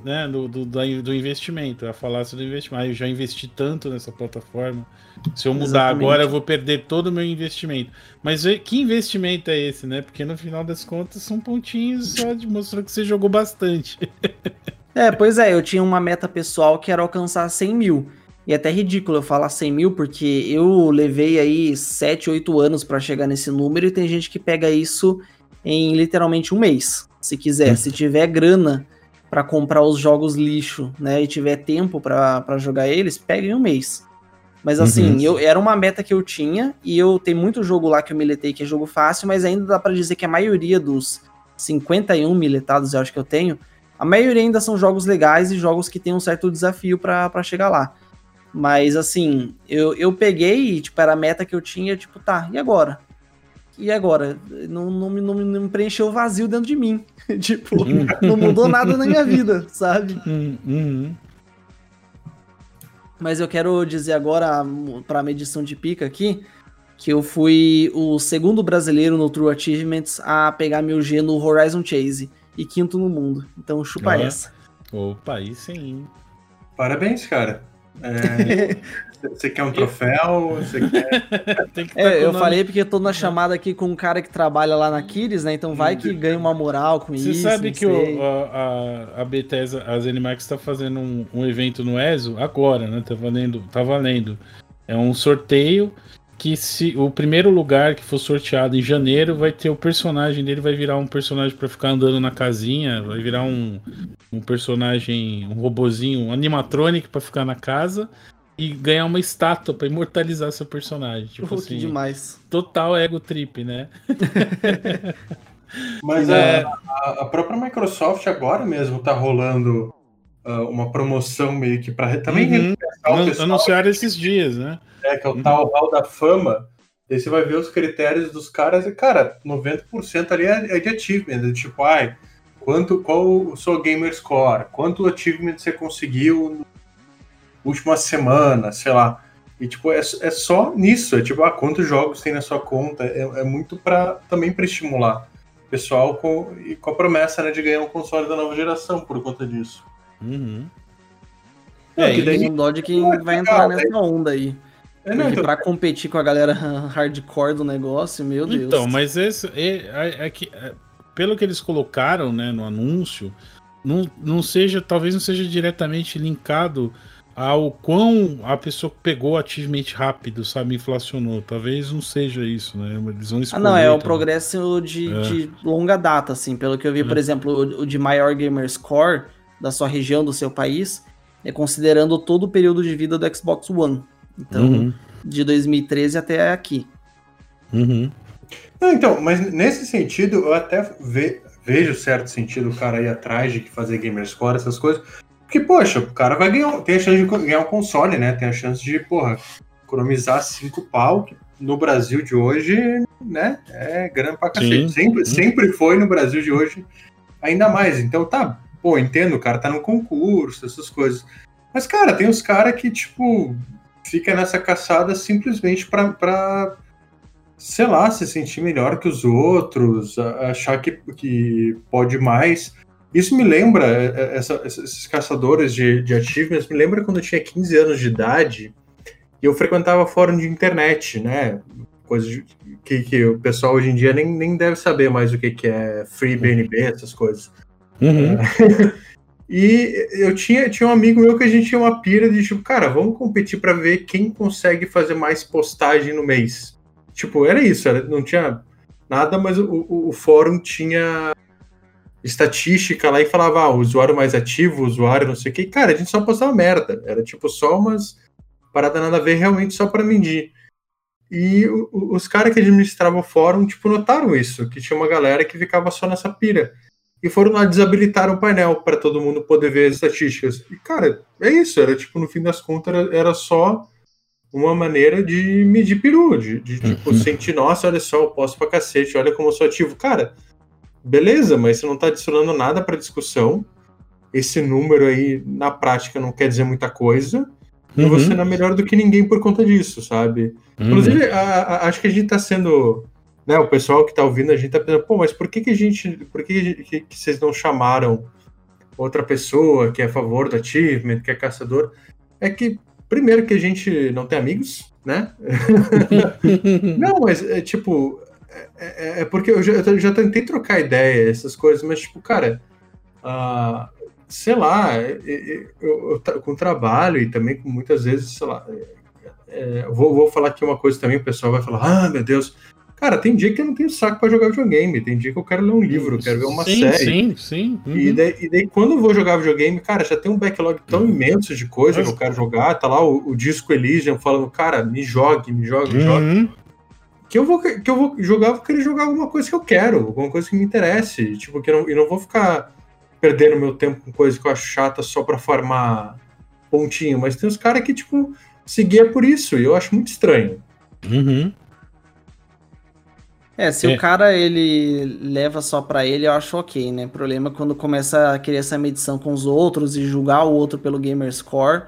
né, do, do, do investimento, a falácia do investimento. Ah, eu já investi tanto nessa plataforma, se eu mudar Exatamente. agora eu vou perder todo o meu investimento. Mas que investimento é esse, né? Porque no final das contas são pontinhos só de mostrar que você jogou bastante. É, pois é, eu tinha uma meta pessoal que era alcançar cem mil. E é até ridículo eu falar cem mil, porque eu levei aí sete, oito anos pra chegar nesse número, e tem gente que pega isso em literalmente um mês, se quiser. Se tiver grana pra comprar os jogos lixo, né, e tiver tempo pra pra jogar eles, pega em um mês. Mas assim, Uhum. eu, era uma meta que eu tinha, e eu tenho muito jogo lá que eu miletei que é jogo fácil, mas ainda dá pra dizer que a maioria dos cinquenta e um miletados, eu acho que eu tenho, a maioria ainda são jogos legais e jogos que tem um certo desafio pra pra chegar lá. Mas, assim, eu, eu peguei e, tipo, era a meta que eu tinha, tipo, tá, e agora? E agora? Não, não, me- não, me- não me preencheu o vazio dentro de mim. Tipo, não mudou nada na minha vida, sabe? Hum, uhum. Mas eu quero dizer agora, pra medição de pica aqui, que eu fui o segundo brasileiro no True Achievements a pegar mil G no Horizon Chase e quinto no mundo. Então, chupa Ah. essa. Opa, aí sim. Parabéns, cara. É, você quer um troféu? Você quer... Tem que tá É, com eu o nome- falei porque eu tô na chamada aqui com um cara que trabalha lá na Kiris, né? Então vai que ganha uma moral com Você isso. sabe não que sei. o, a, a, a Bethesda, a ZeniMax tá fazendo um, um evento no E S O agora, né? Tá valendo, tá valendo. É um sorteio que se o primeiro lugar que for sorteado em janeiro vai ter o personagem dele, vai virar um personagem pra ficar andando na casinha, vai virar um, um personagem, um robozinho, um animatronic pra ficar na casa e ganhar uma estátua pra imortalizar seu personagem. Tipo Pô, que assim, demais. total ego trip, né? Mas É. a, a- a própria Microsoft agora mesmo tá rolando ah, uma promoção meio que para também Uhum. recompensar o Anu- pessoal, Anunciaram esses dias, né? né, que é o Uhum. tal Hall da Fama. Aí você vai ver os critérios dos caras e, cara, noventa por cento ali é, é de achievement. É tipo, ai, quanto, qual o seu gamer score? Quanto achievement você conseguiu na última semana, sei lá. E, tipo, é, é só nisso. É tipo, ah, quantos jogos tem na sua conta? É, é muito para também para estimular o pessoal com, e com a promessa, né, de ganhar um console da nova geração por conta disso. Uhum. Não, É, que e- daí- Um dó de quem é vai legal, entrar nessa onda aí. É, não, Porque então, pra competir com a galera hardcore do negócio, meu Deus. Então, mas esse é, é- é que, é, pelo que eles colocaram, né, no anúncio, não, não seja, talvez não seja diretamente linkado ao quão a pessoa pegou ativamente rápido, sabe, inflacionou. Talvez não seja isso, né? Eles vão Ah, escolher. não, é um também. progresso de, É. de longa data, assim. Pelo que eu vi, por É. exemplo, o, o de maior gamer score da sua região, do seu país, é considerando todo o período de vida do Xbox One. Então, Uhum, de dois mil e treze até aqui. uhum. Não, então, mas nesse sentido, eu até ve- vejo certo sentido o cara ir atrás de fazer gamerscore, essas coisas. Porque, poxa, o cara vai ganhar, tem a chance de ganhar um console, né? Tem a chance de, porra, economizar cinco pau, que no Brasil de hoje, né? É grana pra cacete. Sim. Sempre, Hum. sempre foi no Brasil de hoje, ainda mais. Então, tá, pô, entendo, o cara tá no concurso, essas coisas. Mas, cara, tem os caras que, tipo, fica nessa caçada simplesmente pra, pra sei lá, se sentir melhor que os outros, a- achar que, que pode mais. Isso me lembra, é, essa- esses caçadores de, de achievements, me lembra quando eu tinha quinze anos de idade e eu frequentava fórum de internet, né? Coisa de- que, que o pessoal hoje em dia nem, nem deve saber mais o que, que é Free B N B, essas coisas. Uhum. E eu tinha, tinha um amigo meu que a gente tinha uma pira de tipo, cara, vamos competir pra ver quem consegue fazer mais postagem no mês. Tipo, era isso, era, não tinha nada, mas o, o, o fórum tinha estatística lá e falava, ah, o usuário mais ativo, o usuário não sei o que. Cara, a gente só postava merda. Era tipo só umas paradas nada a ver, realmente só pra medir. E o, o, os caras que administravam o fórum, tipo, notaram isso, que tinha uma galera que ficava só nessa pira. E foram lá desabilitar o painel para todo mundo poder ver as estatísticas. E, cara, é isso. Era tipo, no fim das contas, era, era só uma maneira de medir peru. De, de tipo, Uhum. sentir, nossa, olha só, eu posso pra cacete, olha como eu sou ativo. Cara, beleza, mas você não tá adicionando nada pra discussão. Esse número aí, na prática, não quer dizer muita coisa. E Uhum. você não é melhor do que ninguém por conta disso, sabe? Uhum. Inclusive, a, a, acho que a gente tá sendo... Né, o pessoal que tá ouvindo, a gente tá pensando, pô, mas por que que a gente... Por que, que, que vocês não chamaram outra pessoa que é a favor do achievement, que é caçador, é que, primeiro, que a gente não tem amigos, né? Não, mas é tipo, é, é porque eu já, eu já tentei trocar ideia, essas coisas, mas tipo, cara, uh, sei lá, eu, eu, eu, com trabalho e também com muitas vezes, sei lá, é, vou, vou falar aqui uma coisa também, o pessoal vai falar, ah, meu Deus, cara, tem dia que eu não tenho saco pra jogar videogame, tem dia que eu quero ler um livro, eu quero ver uma sim, série. Sim, sim, uhum. E, daí, e daí quando eu vou jogar videogame, cara, já tem um backlog tão imenso de coisa Mas... que eu quero jogar, tá lá o, o Disco Elysium falando, cara, me jogue, me jogue, me uhum. jogue. Que eu, vou, que eu vou jogar, eu vou querer jogar alguma coisa que eu quero, alguma coisa que me interesse, tipo, que eu não, eu não vou ficar perdendo meu tempo com coisa que eu acho chata só pra farmar pontinho, mas tem uns caras que, tipo, seguia por isso, e eu acho muito estranho. Uhum. É, se é. o cara, ele leva só pra ele, eu acho ok, né? O problema é quando começa a querer essa medição com os outros e julgar o outro pelo Gamerscore.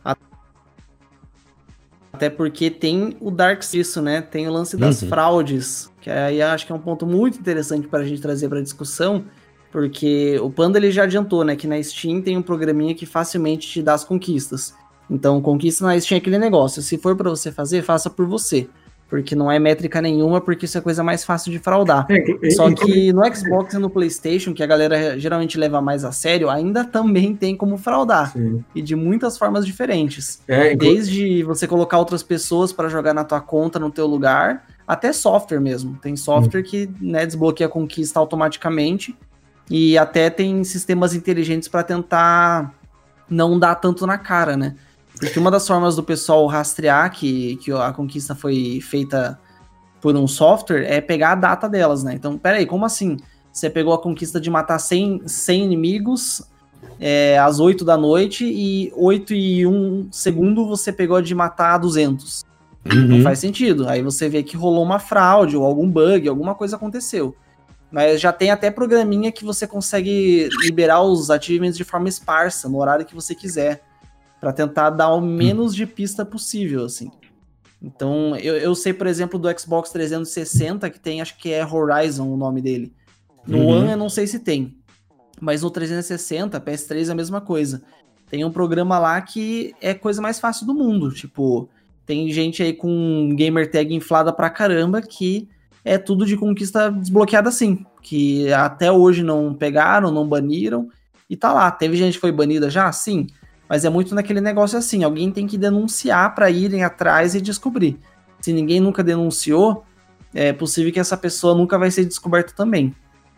Até porque tem o Dark isso, né? Tem o lance das uhum. fraudes, que aí acho que é um ponto muito interessante pra gente trazer pra discussão, porque o Panda, ele já adiantou, né? Que na Steam tem um programinha que facilmente te dá as conquistas. Então, conquista na Steam é aquele negócio. Se for pra você fazer, faça por você. Porque não é métrica nenhuma, porque isso é a coisa mais fácil de fraudar. É, Só que no Xbox e no PlayStation, que a galera geralmente leva mais a sério, ainda também tem como fraudar. Sim. E de muitas formas diferentes. É, Desde você colocar outras pessoas para jogar na tua conta, no teu lugar, até software mesmo. Tem software hum. que, né, desbloqueia a conquista automaticamente, e até tem sistemas inteligentes para tentar não dar tanto na cara, né? Porque uma das formas do pessoal rastrear que, que a conquista foi feita por um software é pegar a data delas, né? Então, peraí, como assim? Você pegou a conquista de matar cem, cem inimigos é, às oito da noite e oito e um segundo você pegou de matar duzentos. Uhum. Não faz sentido. Aí você vê que rolou uma fraude ou algum bug, alguma coisa aconteceu. Mas já tem até programinha que você consegue liberar os achievements de forma esparsa, no horário que você quiser. Pra tentar dar o menos de pista possível, assim. Então, eu, eu sei, por exemplo, do Xbox trezentos e sessenta, que tem, acho que é Horizon o nome dele. No uhum. One eu não sei se tem. Mas no trezentos e sessenta, P S três é a mesma coisa. Tem um programa lá que é a coisa mais fácil do mundo. Tipo, tem gente aí com gamer tag inflada pra caramba que é tudo de conquista desbloqueada assim. Que até hoje não pegaram, não baniram. E tá lá. Teve gente que foi banida já? Sim. Mas é muito naquele negócio assim, alguém tem que denunciar para irem atrás e descobrir. Se ninguém nunca denunciou, é possível que essa pessoa nunca vai ser descoberta também.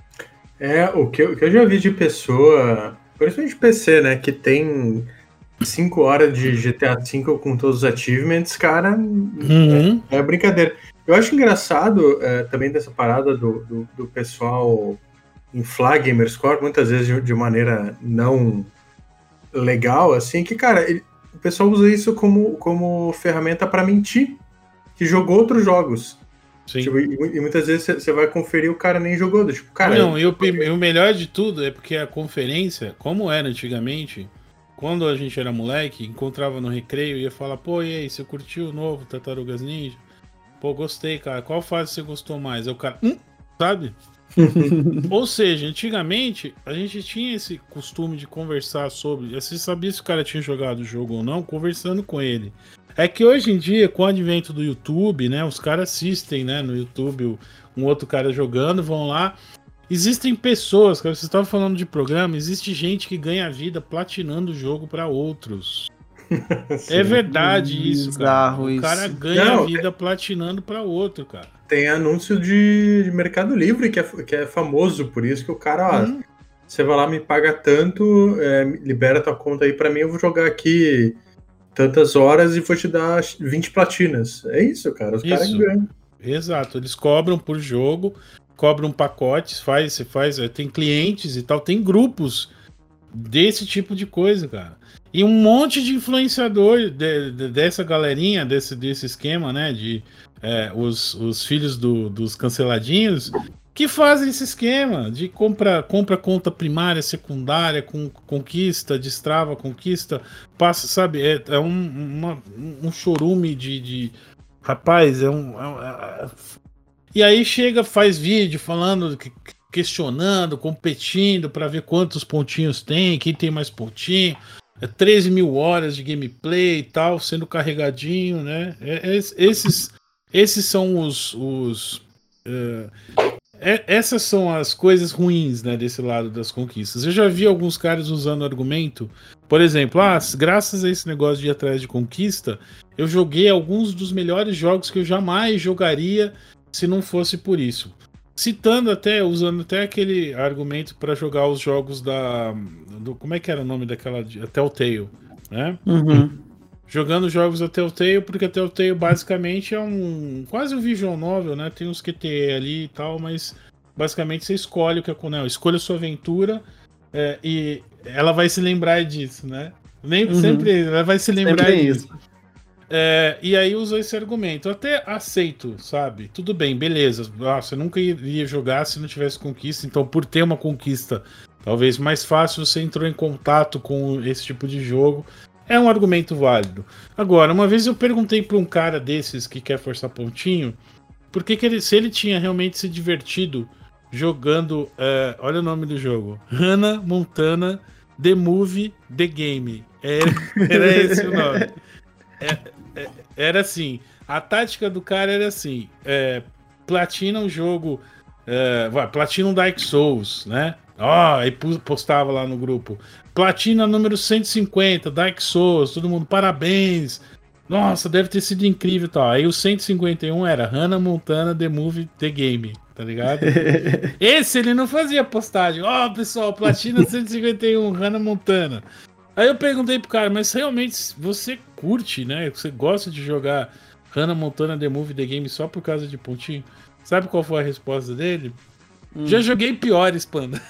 É, o que eu, o que eu já vi de pessoa, principalmente de P C, né, que tem cinco horas de G T A cinco com todos os achievements, cara, uhum. é, é brincadeira. Eu acho engraçado é, também dessa parada do, do, do pessoal inflar Gamerscore, muitas vezes de, de maneira não... legal, assim, que, cara, ele, o pessoal usa isso como, como ferramenta para mentir, que jogou outros jogos. Sim. Tipo, e, e muitas vezes você vai conferir, o cara nem jogou. Tipo, cara, não, e o, o melhor de tudo é porque a conferência, como era antigamente, quando a gente era moleque, encontrava no recreio e ia falar, pô, e aí, você curtiu o novo Tartarugas Ninja? Pô, gostei, cara. Qual fase você gostou mais? Aí o cara, hum, sabe? Ou seja, antigamente a gente tinha esse costume de conversar sobre. Você sabia se o cara tinha jogado o jogo ou não, conversando com ele. É que hoje em dia, com o advento do YouTube, né? Os caras assistem, né, no YouTube um outro cara jogando, vão lá. Existem pessoas, cara, você estava falando de programa, existe gente que ganha vida platinando o jogo para outros. É verdade hum, isso, cara. O cara ganha não, vida é... platinando para outro, cara. Tem anúncio de, de Mercado Livre que é, que é famoso por isso, que o cara, ó, hum. você vai lá, me paga tanto, é, libera tua conta aí pra mim, eu vou jogar aqui tantas horas e vou te dar vinte platinas. É isso, cara, os caras ganham. Exato, eles cobram por jogo, cobram pacotes, faz, você faz, tem clientes e tal, tem grupos desse tipo de coisa, cara. E um monte de influenciador de, de, dessa galerinha, desse, desse esquema, né, de é, os, os filhos do, dos canceladinhos, que fazem esse esquema de compra, compra conta primária, secundária, com conquista, destrava, conquista, passa, sabe, é, é um, uma, um chorume de, de... Rapaz, é um... É, é... E aí chega, faz vídeo falando que questionando, competindo para ver quantos pontinhos tem, quem tem mais pontinho. É treze mil horas de gameplay e tal, sendo carregadinho, né? É, é, esses, esses são os... os uh, é, essas são as coisas ruins, né, desse lado das conquistas. Eu já vi alguns caras usando argumento, por exemplo, ah, graças a esse negócio de ir atrás de conquista, eu joguei alguns dos melhores jogos que eu jamais jogaria se não fosse por isso. Citando até, usando até aquele argumento para jogar os jogos da... Do, como é que era o nome daquela... Telltale, né? Uhum. Jogando jogos da Telltale, porque a Telltale basicamente é um... Quase um visual novel, né? Tem uns Q T E ali e tal, mas basicamente você escolhe o que é... Não, escolha a sua aventura é, e ela vai se lembrar disso, né? Nem, uhum. Sempre ela vai se lembrar sempre disso. Isso. É, e aí usou esse argumento. Eu até aceito, sabe? Tudo bem, beleza. Ah, você nunca iria jogar se não tivesse conquista. Então, por ter uma conquista talvez mais fácil, você entrou em contato com esse tipo de jogo. É um argumento válido. Agora, uma vez eu perguntei para um cara desses que quer forçar pontinho, por que, que ele, se ele tinha realmente se divertido jogando. É, olha o nome do jogo: Hannah Montana The Movie The Game. Era, era esse o nome. É, é, era assim, a tática do cara era assim, é, platina o jogo, é, vai, platina um Dark Souls, né? Ó, aí postava lá no grupo, platina número cento e cinquenta, Dark Souls, todo mundo, parabéns, nossa, deve ter sido incrível e tal. Aí o cento e cinquenta e um era Hannah Montana The Movie The Game, tá ligado? Esse ele não fazia postagem, ó, oh, pessoal, platina cento e cinquenta e um, Hannah Montana. Aí eu perguntei pro cara, mas realmente você curte, né? Você gosta de jogar Hannah Montana The Movie The Game só por causa de pontinho? Sabe qual foi a resposta dele? Hum. Já joguei piores, Panda.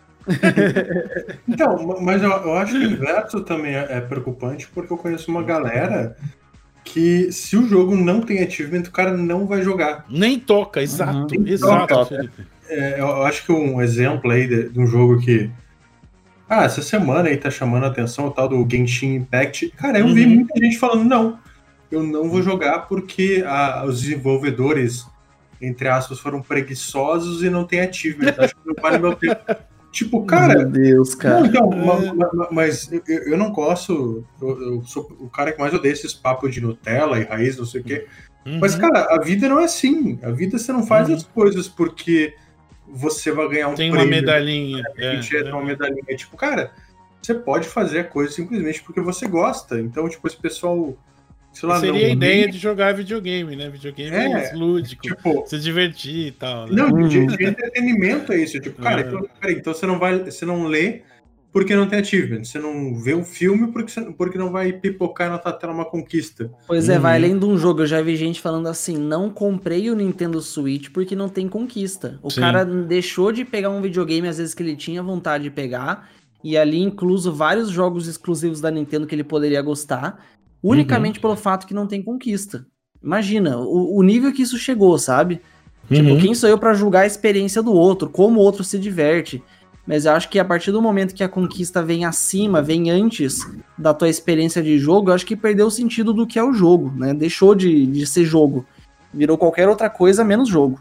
Então, mas eu, eu acho que o inverso também é, é preocupante, porque eu conheço uma galera que se o jogo não tem achievement, o cara não vai jogar. Nem toca, exato. Uhum. Exato, toca. Felipe. É, eu acho que um exemplo aí de, de um jogo que Ah, essa semana aí tá chamando a atenção o tal do Genshin Impact. Cara, eu uhum. vi muita gente falando, não, eu não vou jogar porque a, os desenvolvedores, entre aspas, foram preguiçosos e não tem achievement. Acho que não vale meu tempo. Tipo, cara... Meu Deus, cara. Não, então, é. Mas eu, eu não gosto... Eu, eu sou o cara que mais odeia esses papos de Nutella e raiz, não sei o quê. Uhum. Mas, cara, a vida não é assim. A vida você não faz uhum. as coisas porque... você vai ganhar um Tem prêmio. Tem uma medalhinha. É, é, uma medalhinha. Tipo, cara, você pode fazer a coisa simplesmente porque você gosta. Então, tipo, esse pessoal, sei lá... Seria não, a ideia nem... de jogar videogame, né? Videogame é, é lúdico, tipo, se divertir e tal. Né? Não, de, de entretenimento é isso. Tipo, cara, é. então, cara, então você não vai, você não lê porque não tem achievement. Você não vê um filme porque, você, porque não vai pipocar na tua tela uma conquista. Pois é, uhum. vai além de um jogo. Eu já vi gente falando assim, não comprei o Nintendo Switch porque não tem conquista. O Sim. cara deixou de pegar um videogame, às vezes, que ele tinha vontade de pegar, e ali incluso vários jogos exclusivos da Nintendo que ele poderia gostar, unicamente uhum. pelo fato que não tem conquista. Imagina, o, o nível que isso chegou, sabe? Uhum. Tipo, quem sou eu pra julgar a experiência do outro, como o outro se diverte? Mas eu acho que a partir do momento que a conquista vem acima, vem antes da tua experiência de jogo, eu acho que perdeu o sentido do que é o jogo, né? Deixou de, de ser jogo. Virou qualquer outra coisa menos jogo.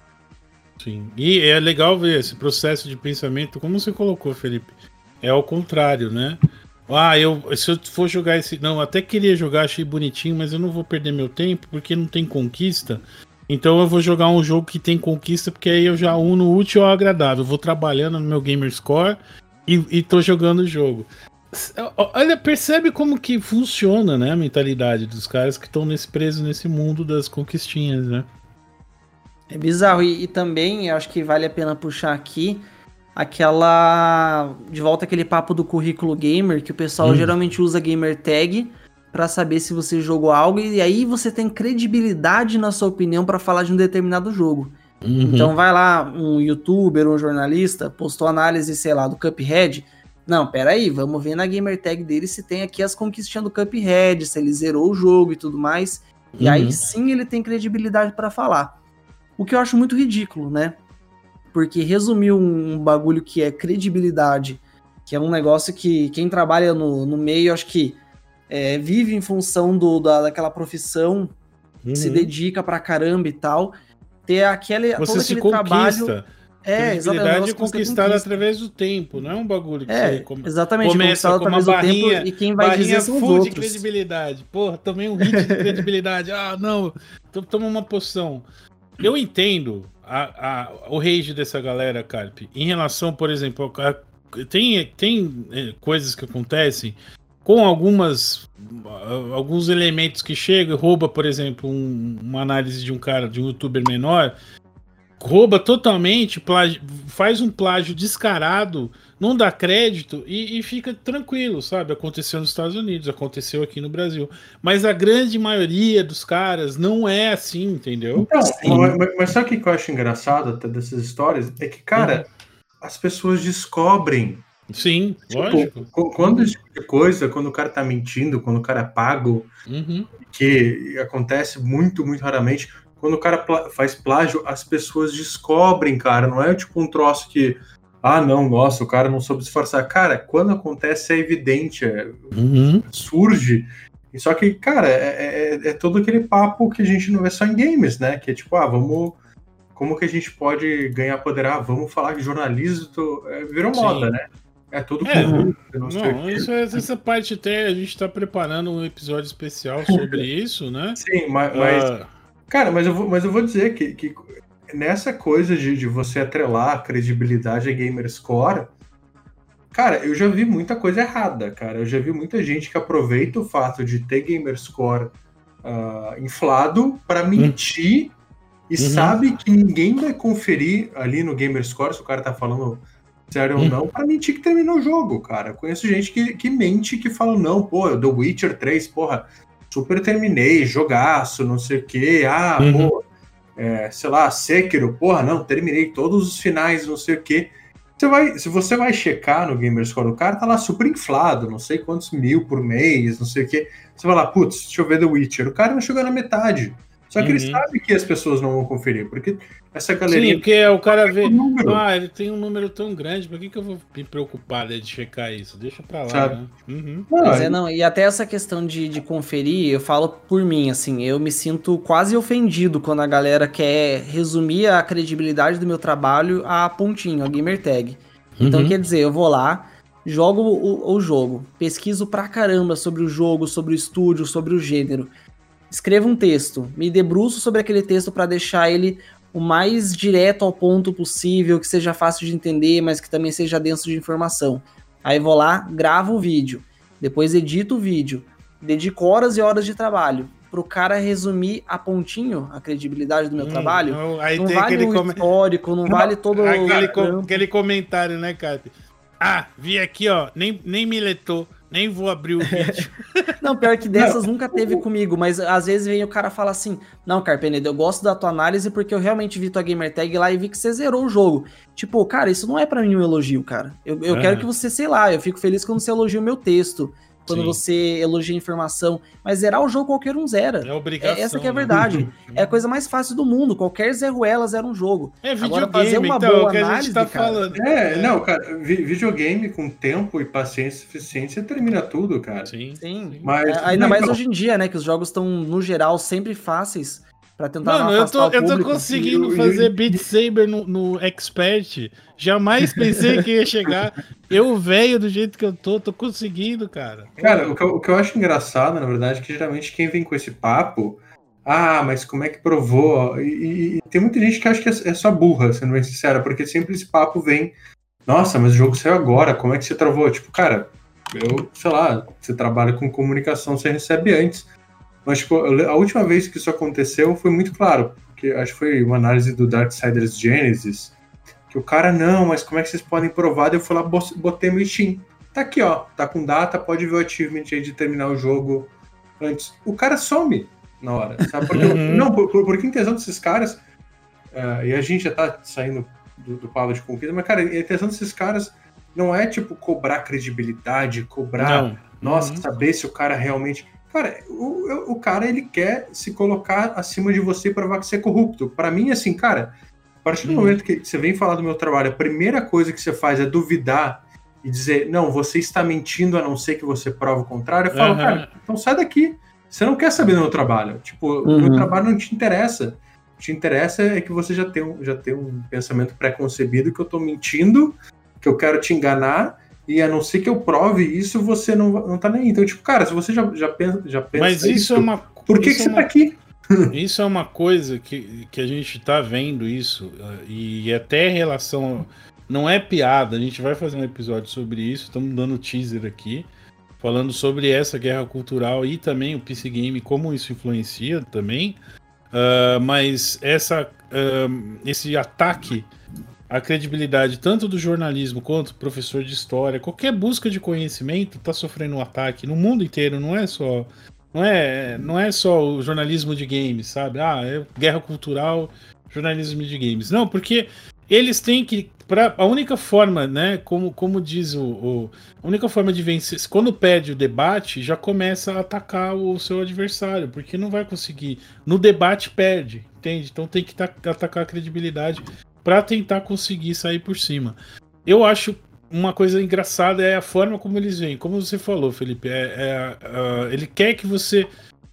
Sim. E é legal ver esse processo de pensamento, como você colocou, Felipe. É ao contrário, né? Ah, eu, se eu for jogar esse... Não, até queria jogar, achei bonitinho, mas eu não vou perder meu tempo porque não tem conquista. Então eu vou jogar um jogo que tem conquista, porque aí eu já uno o útil ao agradável. Eu vou trabalhando no meu gamer score e, e tô jogando o jogo. Olha, percebe como que funciona, né, a mentalidade dos caras que estão nesse, presos nesse mundo das conquistinhas, né? É bizarro. E, e também, acho que vale a pena puxar aqui aquela... De volta aquele papo do currículo gamer, que o pessoal hum. geralmente usa gamer tag para saber se você jogou algo, e aí você tem credibilidade na sua opinião para falar de um determinado jogo. Uhum. Então vai lá, um youtuber, um jornalista, postou análise, sei lá, do Cuphead. Não, peraí, vamos ver na gamer tag dele se tem aqui as conquistinhas do Cuphead, se ele zerou o jogo e tudo mais. E uhum. aí sim ele tem credibilidade para falar. O que eu acho muito ridículo, né? Porque resumir um bagulho que é credibilidade, que é um negócio que quem trabalha no, no meio, acho que É, vive em função do, da, daquela profissão, uhum. se dedica pra caramba e tal, ter aquele, Você todo se aquele conquista. trabalho... É, credibilidade é exatamente. conquistada através do tempo, não é um bagulho que É, você come... exatamente, começa com uma através do barrinha, tempo e quem vai barrinha dizer são os full de outros. credibilidade. Porra, tomei um hit de credibilidade. Ah, não, toma uma poção. Eu entendo a, a, o rage dessa galera, Carpe, em relação, por exemplo, a, tem, tem coisas que acontecem com algumas alguns elementos que chegam, rouba, por exemplo, um, uma análise de um cara, de um youtuber menor, rouba totalmente, plágio, faz um plágio descarado, não dá crédito e, e fica tranquilo, sabe? Aconteceu nos Estados Unidos, aconteceu aqui no Brasil. Mas a grande maioria dos caras não é assim, entendeu? Então, mas, mas sabe o que eu acho engraçado até dessas histórias? É que, cara, uhum. as pessoas descobrem. Sim, tipo, lógico. Quando esse tipo de coisa, quando o cara tá mentindo, quando o cara é pago, uhum. que acontece muito, muito raramente, quando o cara pl- faz plágio, as pessoas descobrem, cara, não é tipo um troço que, ah, não, nossa, o cara não soube disfarçar. Cara, quando acontece é evidente, é, uhum. surge. Só que, cara, é, é, é todo aquele papo que a gente não vê só em games, né? Que é tipo, ah, vamos... Como que a gente pode ganhar poder? Ah, vamos falar que jornalismo é, virou Sim. moda, né? É tudo é, com não, não isso, essa parte até a gente está preparando um episódio especial sobre isso, né? Sim, mas, mas uh... cara, mas eu vou, mas eu vou dizer que, que nessa coisa de, de você atrelar a credibilidade a Gamerscore, cara, eu já vi muita coisa errada, cara. Eu já vi muita gente que aproveita o fato de ter Gamerscore uh, inflado para mentir hum. e uhum. sabe que ninguém vai conferir ali no Gamerscore se o cara tá falando sério ou não, pra mentir que terminou o jogo, cara. Eu conheço gente que, que mente, que fala, não, pô, The Witcher três, porra, super terminei, jogaço, não sei o quê, ah, uhum. pô, é, sei lá, Sekiro, porra, não, terminei todos os finais, não sei o quê. Você vai, se você vai checar no Gamerscore, o cara tá lá super inflado, não sei quantos mil por mês, não sei o quê. Você vai lá, putz, deixa eu ver The Witcher. O cara não chegou na metade. Só que uhum. ele sabe que as pessoas não vão conferir, porque essa galerinha... Sim, porque o cara vê, ah, ele tem um número tão grande, por que, que eu vou me preocupar de checar isso? Deixa pra lá, sabe? Né? Uhum. Mas é, não, e até essa questão de, de conferir, eu falo por mim, assim, eu me sinto quase ofendido quando a galera quer resumir a credibilidade do meu trabalho a pontinho, a gamer tag. Então, uhum. quer dizer, eu vou lá, jogo o, o jogo, pesquiso pra caramba sobre o jogo, sobre o estúdio, sobre o gênero, escrevo um texto, me debruço sobre aquele texto para deixar ele o mais direto ao ponto possível, que seja fácil de entender, mas que também seja denso de informação. Aí vou lá, gravo o vídeo, depois edito o vídeo, dedico horas e horas de trabalho pro cara resumir a pontinho a credibilidade do meu hum, trabalho. Não, aí não tem vale aquele o com... histórico, não, não vale todo aquele, o... com... aquele comentário, né, cara? Ah, vi aqui, ó, nem, nem me letou. Nem vou abrir o vídeo. Não, pior que dessas não. Nunca teve comigo, mas às vezes vem o cara fala assim, não, Carpenedo, eu gosto da tua análise porque eu realmente vi tua gamertag lá e vi que você zerou o jogo. Tipo, cara, isso não é pra mim um elogio, cara. Eu, eu uhum. quero que você, sei lá, eu fico feliz quando você elogia o meu texto, quando Sim. você elogia a informação, mas zerar o jogo qualquer um zera. É obrigação. É, essa que é a verdade. Né? É a coisa mais fácil do mundo, qualquer Zé Ruela zera um jogo. É videogame, agora fazer uma então, boa que a análise, gente tá cara, falando. É, é, não, cara, videogame com tempo e paciência suficiente, você termina tudo, cara. Sim. Sim. Mas, é, ainda não, mais então... hoje em dia, né, que os jogos estão, no geral, sempre fáceis pra tentar Mano, não eu tô, afastar o eu tô público. conseguindo eu, fazer eu, Beat Saber no, no Expert. Jamais pensei que ia chegar. Eu, velho, do jeito que eu tô, tô conseguindo, cara. Cara, o que, eu, o que eu acho engraçado, na verdade, é que geralmente quem vem com esse papo, ah, mas como é que provou? E, e, e tem muita gente que acha que é, é só burra, sendo bem sincera, porque sempre esse papo vem, nossa, mas o jogo saiu agora, como é que você travou? Tipo, cara, eu, sei lá, você trabalha com comunicação, você recebe antes. Mas, tipo, a última vez que isso aconteceu foi muito claro, porque acho que foi uma análise do Darksiders Genesis, que o cara, não, mas como é que vocês podem provar? Daí eu fui lá, botei meu Steam. Tá aqui, ó, tá com data, pode ver o achievement aí de terminar o jogo antes. O cara some na hora, sabe? Porque, uhum. Não, por, por, porque a intenção desses caras, uh, e a gente já tá saindo do, do papo de conquista, mas, cara, a intenção desses caras não é, tipo, cobrar credibilidade, cobrar, não. nossa, uhum. saber se o cara realmente... Cara, o, o cara, ele quer se colocar acima de você e provar que você é corrupto. Pra mim, assim, cara, a partir do hum. momento que você vem falar do meu trabalho, a primeira coisa que você faz é duvidar e dizer, não, você está mentindo a não ser que você prove o contrário. Eu falo, uhum. cara, então sai daqui. Você não quer saber do meu trabalho. Tipo, uhum. o meu trabalho não te interessa. te interessa é que você já tem um, já tem um pensamento pré-concebido que eu tô mentindo, que eu quero te enganar, e a não ser que eu prove isso, você não, não tá nem aí. Então, tipo, cara, se você já, já pensa, já pensa Mas isso, isso é uma... Por que, que é você uma, tá aqui? Isso é uma coisa que, que a gente tá vendo isso, e até em relação... Não é piada, a gente vai fazer um episódio sobre isso, estamos dando teaser aqui, falando sobre essa guerra cultural e também o P C Game, como isso influencia também, uh, mas essa, uh, esse ataque à credibilidade tanto do jornalismo quanto do professor de história, qualquer busca de conhecimento está sofrendo um ataque no mundo inteiro, não é só, não é, não é só o jornalismo de games, sabe? Ah, é guerra cultural, jornalismo de games. Não, porque eles têm que... Pra, a única forma, né, como, como diz o, o... A única forma de vencer... Quando perde o debate, já começa a atacar o seu adversário, porque não vai conseguir... No debate, perde, entende? Então tem que atacar a credibilidade para tentar conseguir sair por cima. Eu acho uma coisa engraçada é a forma como eles vêm. Como você falou, Felipe, é, é, é, ele quer que você...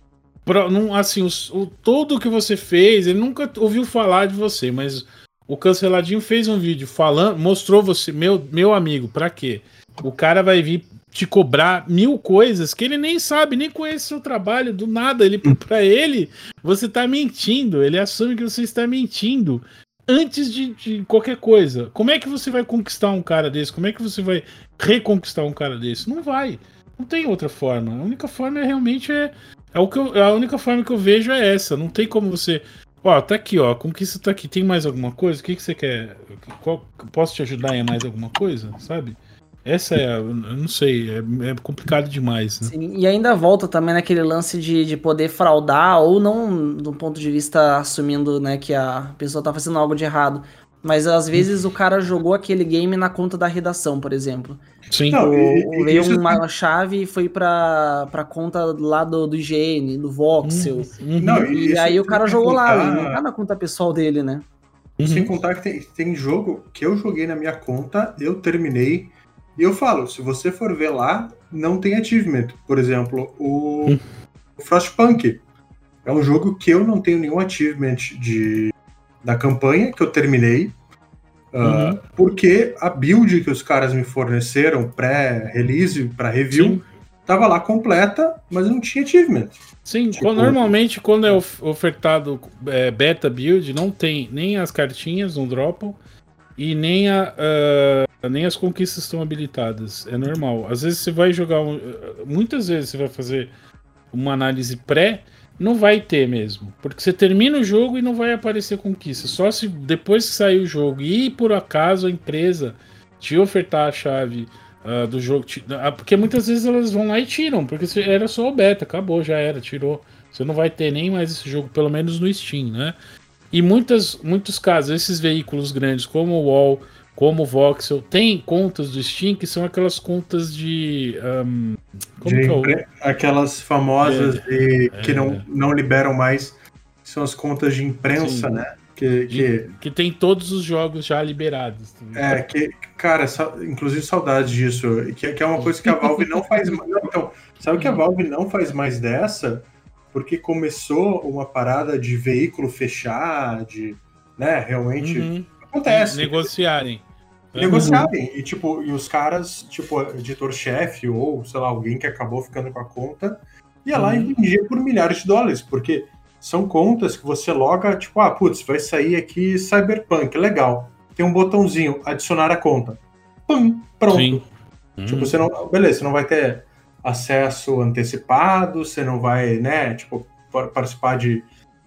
Não, assim, o, o, tudo que você fez, ele nunca ouviu falar de você, mas... O Canceladinho fez um vídeo falando, mostrou você, meu, meu amigo, pra quê? O cara vai vir te cobrar mil coisas que ele nem sabe, nem conhece o seu trabalho, do nada. Ele, pra ele, você tá mentindo. Ele assume que você está mentindo antes de, de qualquer coisa. Como é que você vai conquistar um cara desse? Como é que você vai reconquistar um cara desse? Não vai. Não tem outra forma. A única forma é realmente é, é o que eu, a única forma que eu vejo é essa. Não tem como você... Ó, tá aqui, ó. Como que isso tá aqui? Tem mais alguma coisa? O que, que você quer? Qual, posso te ajudar em mais alguma coisa? Sabe? Essa é, eu não sei, é, é complicado demais, né? Sim, e ainda volta também naquele lance de, de poder fraudar, ou não do ponto de vista assumindo, né, que a pessoa tá fazendo algo de errado. Mas às vezes o cara jogou aquele game na conta da redação, por exemplo. Sim. Não, e, e, veio isso... uma chave e foi pra, pra conta lá do, do I G N, do Voxel. Uhum. Não, e aí o cara jogou contar... lá, não tá na conta pessoal dele, né? Uhum. Sem contar que tem, tem jogo que eu joguei na minha conta, eu terminei, e eu falo, se você for ver lá, não tem achievement. Por exemplo, o, uhum. o Frostpunk. É um jogo que eu não tenho nenhum achievement de... da campanha que eu terminei, uhum. uh, porque a build que os caras me forneceram pré-release, para review, Sim. tava lá completa, mas não tinha achievement. Sim, tipo, quando, normalmente quando é ofertado é, beta build, não tem nem as cartinhas, não dropam, e nem, a, uh, nem as conquistas estão habilitadas. É normal. Às vezes você vai jogar, um, muitas vezes você vai fazer uma análise pré, não vai ter mesmo, porque você termina o jogo e não vai aparecer conquista. Só se depois que sair o jogo e por acaso a empresa te ofertar a chave uh, do jogo, te, uh, porque muitas vezes elas vão lá e tiram, porque era só o beta, acabou, já era, tirou. Você não vai ter nem mais esse jogo, pelo menos no Steam, né? E muitas, muitos casos, esses veículos grandes como o Wall, como o Voxel, tem contas do Steam que são aquelas contas de... Um, como de que é o... Aquelas famosas é, de, é, que não, não liberam mais, são as contas de imprensa, sim, né? Que, de, que, que tem todos os jogos já liberados. É, que, cara, inclusive saudades disso, que, que é uma coisa que a Valve não faz mais. Não, então, sabe que a Valve não faz mais dessa? Porque começou uma parada de veículo fechar, de, né, realmente uhum. acontece. E negociarem. Negociarem. Uhum. E, tipo, e os caras, tipo, editor-chefe ou, sei lá, alguém que acabou ficando com a conta, ia lá uhum. e vendia por milhares de dólares, porque são contas que você loga, tipo, ah, putz, vai sair aqui Cyberpunk, legal. Tem um botãozinho, adicionar a conta. Pum, pronto. Sim. Tipo, uhum. você não, beleza, você não vai ter acesso antecipado, você não vai, né, tipo, participar de...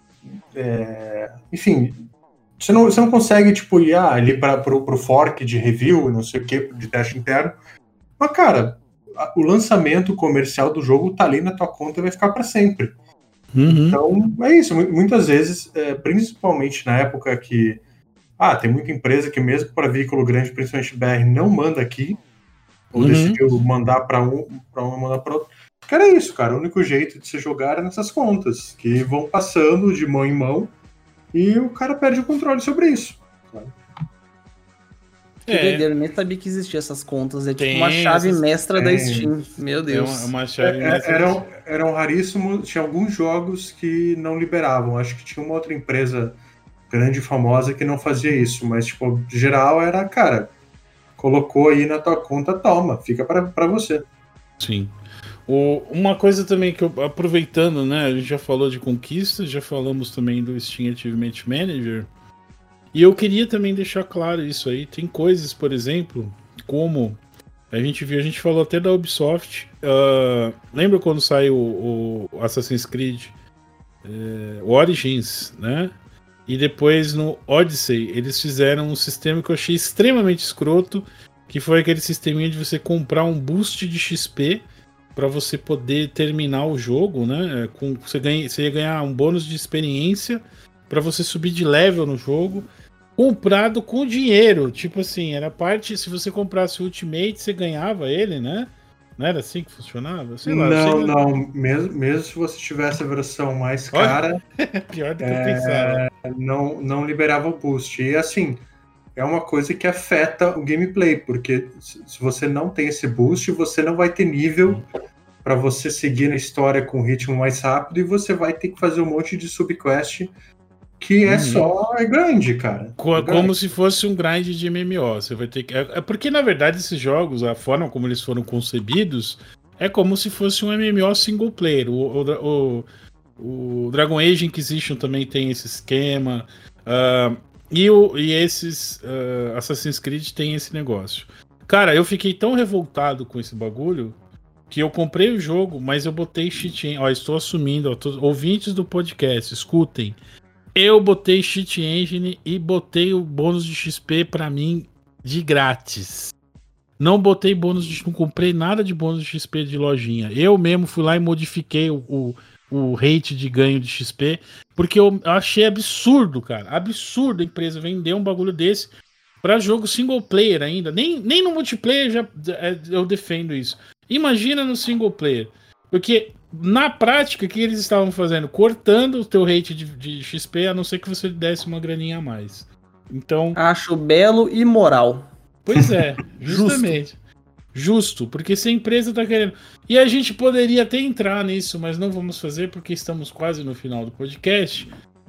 É, enfim, você não, você não consegue, tipo, ir ah, ali para pro, pro fork de review, não sei o que, de teste interno. Mas, cara, a, o lançamento comercial do jogo tá ali na tua conta e vai ficar para sempre. Uhum. Então, é isso. Muitas vezes, é, principalmente na época que ah, tem muita empresa que mesmo para veículo grande, principalmente B R, não manda aqui, ou uhum. decidiu mandar para um, para um, mandar para outro. Cara, é isso, cara. O único jeito de se jogar é nessas contas, que vão passando de mão em mão e o cara perde o controle sobre isso. Claro. Que é. doideira, eu nem sabia que existia essas contas. É tipo tem uma chave essas... mestra tem. da Steam. Meu Deus. É uma, uma chave é, mestra. Eram, eram raríssimos, tinha alguns jogos que não liberavam. Acho que tinha uma outra empresa grande e famosa que não fazia isso, mas, tipo, geral era, cara, colocou aí na tua conta, toma, fica pra, pra você. Sim. O, uma coisa também que eu, aproveitando, né, a gente já falou de conquistas, já falamos também do Steam Achievement Manager, e eu queria também deixar claro isso aí, tem coisas, por exemplo, como a gente viu, a gente falou até da Ubisoft, uh, lembra quando saiu o, o Assassin's Creed, é, o Origins, né? E depois no Odyssey eles fizeram um sistema que eu achei extremamente escroto, que foi aquele sisteminha de você comprar um boost de X P para você poder terminar o jogo, né? Com, você, ganha, você ia ganhar um bônus de experiência para você subir de level no jogo, comprado com dinheiro. Tipo assim, era parte, se você comprasse o Ultimate, você ganhava ele, né? Não era assim que funcionava? Sei lá, não, sei não. Mesmo, mesmo se você tivesse a versão mais cara, pior do que é, eu pensava. Não, não liberava o boost. E assim, é uma coisa que afeta o gameplay, porque se você não tem esse boost, você não vai ter nível para você seguir na história com um ritmo mais rápido e você vai ter que fazer um monte de subquest que é Uhum. só é grande, cara. Co- É Como grande. se fosse um grind de M M O. Você vai ter que. É é porque, na verdade, esses jogos, a forma como eles foram concebidos, é como se fosse um M M O single player. O, o, o, o Dragon Age Inquisition também tem esse esquema. ah, e, o, e esses ah, Assassin's Creed tem esse negócio. Cara, eu fiquei tão revoltado com esse bagulho que eu comprei o jogo, mas eu botei cheat engine. Ó, estou assumindo, ó, tô- ouvintes do podcast, escutem. Eu botei cheat engine e botei o bônus de X P pra mim de grátis. Não botei bônus de... Não comprei nada de bônus de X P de lojinha. Eu mesmo fui lá e modifiquei o, o, o rate de ganho de X P, porque eu achei absurdo, cara. Absurdo a empresa vender um bagulho desse pra jogo single player ainda. Nem, nem no multiplayer já, é, eu defendo isso. Imagina no single player. Porque na prática, o que eles estavam fazendo? Cortando o teu rate de, de X P, a não ser que você desse uma graninha a mais. Então, Acho belo e moral. pois é, justamente. Justo, porque se a empresa tá querendo. E a gente poderia até entrar nisso, mas não vamos fazer porque estamos quase no final do podcast.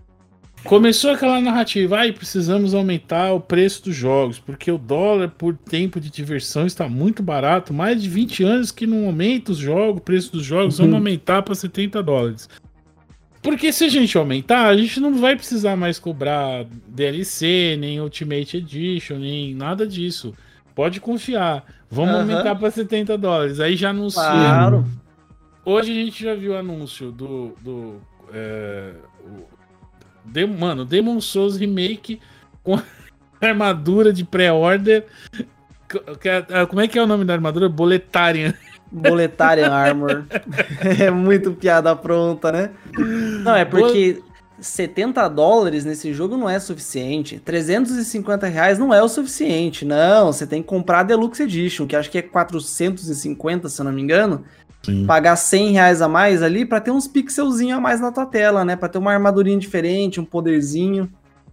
Começou aquela narrativa, ai, precisamos aumentar o preço dos jogos, porque o dólar por tempo de diversão está muito barato, mais de vinte anos que não aumenta os jogos, o preço dos jogos, vamos aumentar para setenta dólares. Porque se a gente aumentar, a gente não vai precisar mais cobrar D L C, nem Ultimate Edition, nem nada disso. Pode confiar. Vamos Aham. aumentar para setenta dólares. Aí já anuncia. Claro. Hoje a gente já viu o anúncio do. do é, o- de- mano, Demon Souls Remake com armadura de pré-order. Co- que é- ah, Como é que é o nome da armadura? Boletarian. Boletarian Armor. É muito piada pronta, né? Não, é porque setenta dólares nesse jogo não é suficiente. trezentos e cinquenta reais não é o suficiente. Não, você tem que comprar a Deluxe Edition, que acho que é quatrocentos e cinquenta, se eu não me engano. Sim. Pagar cem reais a mais ali pra ter uns pixelzinhos a mais na tua tela, né? Pra ter uma armadurinha diferente, um poderzinho.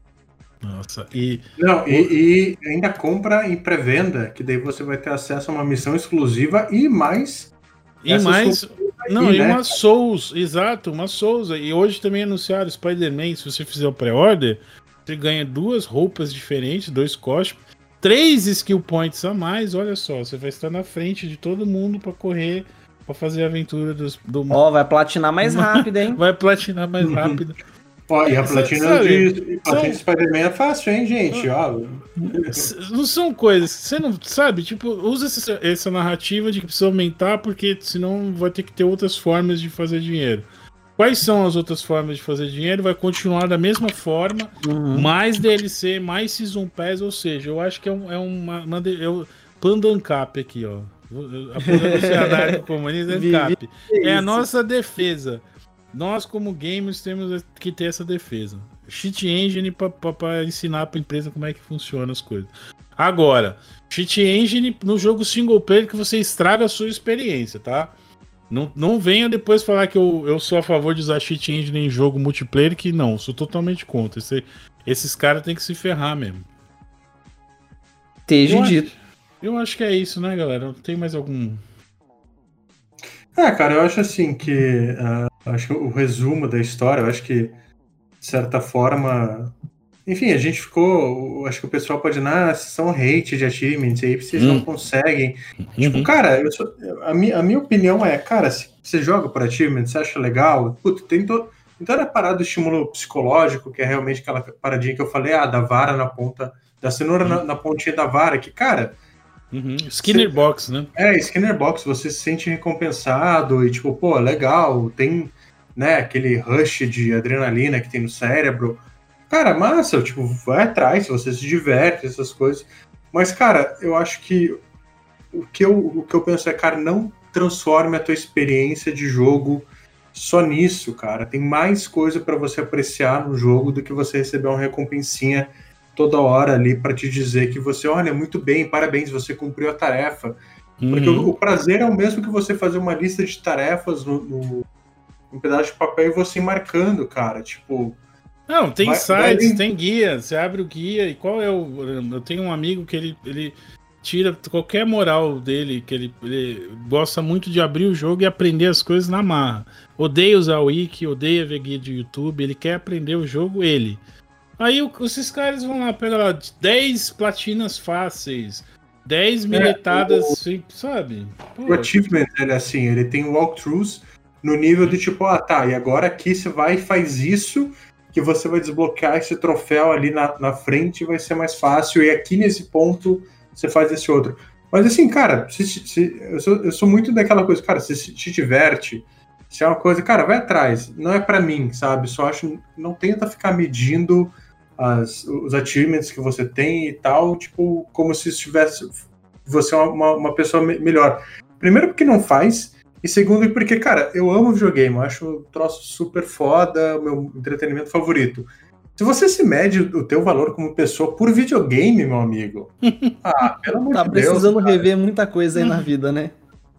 Nossa, e. Não, e, e ainda compra em pré-venda, que daí você vai ter acesso a uma missão exclusiva e mais. E essas mais. surpresas aí, Não, e né? uma Souls, exato, uma Souls. E hoje também anunciaram Spider-Man. Se você fizer o pré-order, você ganha duas roupas diferentes, dois cosplays, três skill points a mais. Olha só, você vai estar na frente de todo mundo pra correr, pra fazer a aventura dos, do Ó, vai platinar mais rápido, hein? Vai platinar mais rápido. Ó, e a Sa- platina sabe, de, platina de Spider-Man é fácil, hein, gente? Ó, S- Não são coisas, você não sabe, tipo, usa essa, essa narrativa de que precisa aumentar porque senão vai ter que ter outras formas de fazer dinheiro. Quais são as outras formas de fazer dinheiro? Vai continuar da mesma forma, Uhum. mais D L C, mais Season Pass, ou seja, eu acho que é, um, é uma, uma de- é o Pandancap aqui, ó. Apoiando o cenário comunista, Vivi- Ancap. É a isso. nossa defesa. Nós, como gamers, temos que ter essa defesa. Cheat Engine para ensinar para a empresa como é que funciona as coisas. Agora, Cheat Engine no jogo single player que você estraga a sua experiência, tá? Não, não venha depois falar que eu, eu sou a favor de usar Cheat Engine em jogo multiplayer, que não, sou totalmente contra. Esse- esses caras têm que se ferrar mesmo. Esteja Eu acho- dito. Eu acho que é isso, né, galera? Tem mais algum... Ah, cara, eu acho assim que ah, acho que o resumo da história, eu acho que de certa forma, enfim, a gente ficou, acho que o pessoal pode ir na sessão hate de achievements aí, vocês hum. não conseguem. Uhum. Tipo, cara, eu sou, a, minha, a minha opinião é, cara, se você joga por achievements, você acha legal, puto, tem, to, tem toda a parada do estímulo psicológico, que é realmente aquela paradinha que eu falei, ah, da vara na ponta, da cenoura uhum. na, na pontinha da vara, que, cara... Uhum. Skinner você, Box, né? É, Skinner Box, você se sente recompensado e, tipo, pô, legal, tem, né, aquele rush de adrenalina que tem no cérebro. Cara, massa, tipo, vai atrás, você se diverte, essas coisas. Mas, cara, eu acho que o que eu, o que eu penso é, cara, não transforme a tua experiência de jogo só nisso, cara. Tem mais coisa pra você apreciar no jogo do que você receber uma recompensinha toda hora ali pra te dizer que você, olha, muito bem, parabéns, você cumpriu a tarefa. Uhum. Porque o, o prazer é o mesmo que você fazer uma lista de tarefas no, no, no pedaço de papel e você ir marcando, cara, tipo... Não, tem vai, sites, vai... tem guia, você abre o guia e qual é o... Eu tenho um amigo que ele, ele tira qualquer moral dele, que ele, ele gosta muito de abrir o jogo e aprender as coisas na marra. Odeia usar o wiki, odeia ver guia de YouTube, ele quer aprender o jogo, ele. Aí o, esses caras vão lá, pegam lá dez platinas fáceis, dez miletadas, é, o, sabe? Pô, o achievement, ele é assim, ele tem walkthroughs no nível de tipo, ah tá, e agora aqui você vai e faz isso... que você vai desbloquear esse troféu ali na, na frente, vai ser mais fácil, e aqui nesse ponto você faz esse outro. Mas assim, cara, se, se, eu, sou, eu sou muito daquela coisa, cara, se te diverte, se é uma coisa, cara, vai atrás, não é pra mim, sabe? Só acho, não tenta ficar medindo as, os achievements que você tem e tal, tipo, como se estivesse você uma, uma pessoa me, melhor. Primeiro porque não faz, e segundo, porque, cara, eu amo videogame, eu acho um troço super foda, o meu entretenimento favorito. Se você se mede o teu valor como pessoa por videogame, meu amigo, ah, pelo amor tá de Deus. Tá precisando rever muita coisa aí na vida, né?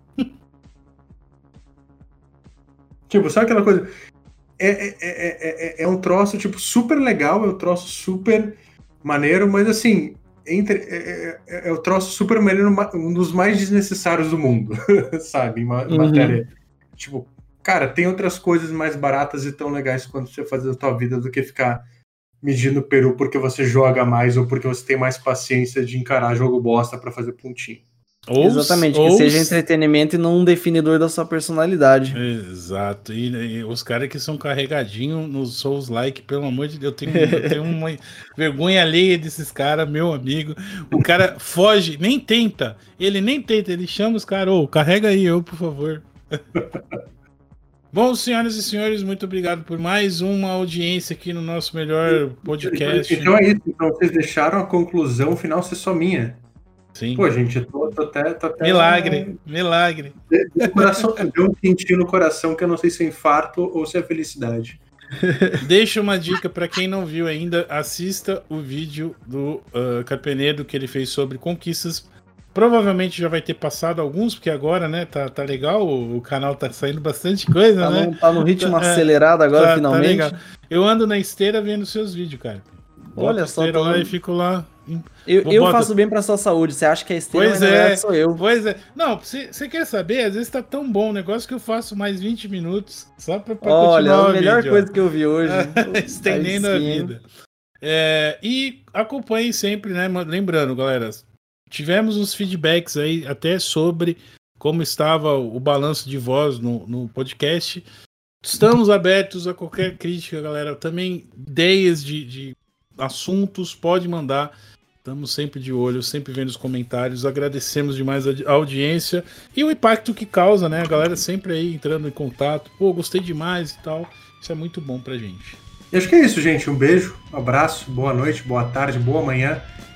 Tipo, sabe aquela coisa? É, é, é, é, é um troço, tipo, super legal, é um troço super maneiro, mas assim... Entre, é, é, é o troço super maneiro, um dos mais desnecessários do mundo, sabe, em ma- uhum. matéria, tipo, cara, tem outras coisas mais baratas e tão legais quanto você fazer a tua vida do que ficar medindo o peru porque você joga mais ou porque você tem mais paciência de encarar jogo bosta pra fazer pontinho. Ou, Exatamente, ou... que seja entretenimento e não um definidor da sua personalidade. Exato, e, e os caras que são carregadinhos nos Souls-like, pelo amor de Deus, eu tenho, eu tenho uma vergonha alheia desses caras, meu amigo. O cara foge, nem tenta, ele nem tenta, ele chama os caras, ô, carrega aí eu, por favor. Bom, senhoras e senhores, muito obrigado por mais uma audiência aqui no nosso melhor podcast. Então é isso, então vocês deixaram a conclusão final ser só minha. Sim. Pô, gente, eu tô, tô até, tô até... Milagre, milagre. Deu, coração, deu um quentinho no coração que eu não sei se é infarto ou se é felicidade. Deixa uma dica para quem não viu ainda, assista o vídeo do uh, Carpenedo que ele fez sobre conquistas. Provavelmente já vai ter passado alguns, porque agora, né, tá, tá legal, o, o canal tá saindo bastante coisa, tá né? No, tá no ritmo tá, acelerado agora, tá, finalmente. Tá legal. Eu ando na esteira vendo seus vídeos, cara. Olha só, tô... lá e fico lá. Eu, eu faço bem pra sua saúde. Você acha que a esteira pois é, sou eu? Pois é. Não, você quer saber? Às vezes tá tão bom o negócio que eu faço mais vinte minutos só pra, pra Olha, continuar a melhor vídeo, coisa ó. que eu vi hoje. Estendendo a vida. É, e acompanhem sempre, né? Lembrando, galera, tivemos uns feedbacks aí até sobre como estava o balanço de voz no, no podcast. Estamos abertos a qualquer crítica, galera. Também ideias de, de assuntos, pode mandar. Estamos sempre de olho, sempre vendo os comentários. Agradecemos demais a audiência e o impacto que causa, né? A galera sempre aí entrando em contato. Pô, gostei demais e tal. Isso é muito bom pra gente. E acho que é isso, gente. Um beijo, um abraço, boa noite, boa tarde, boa manhã.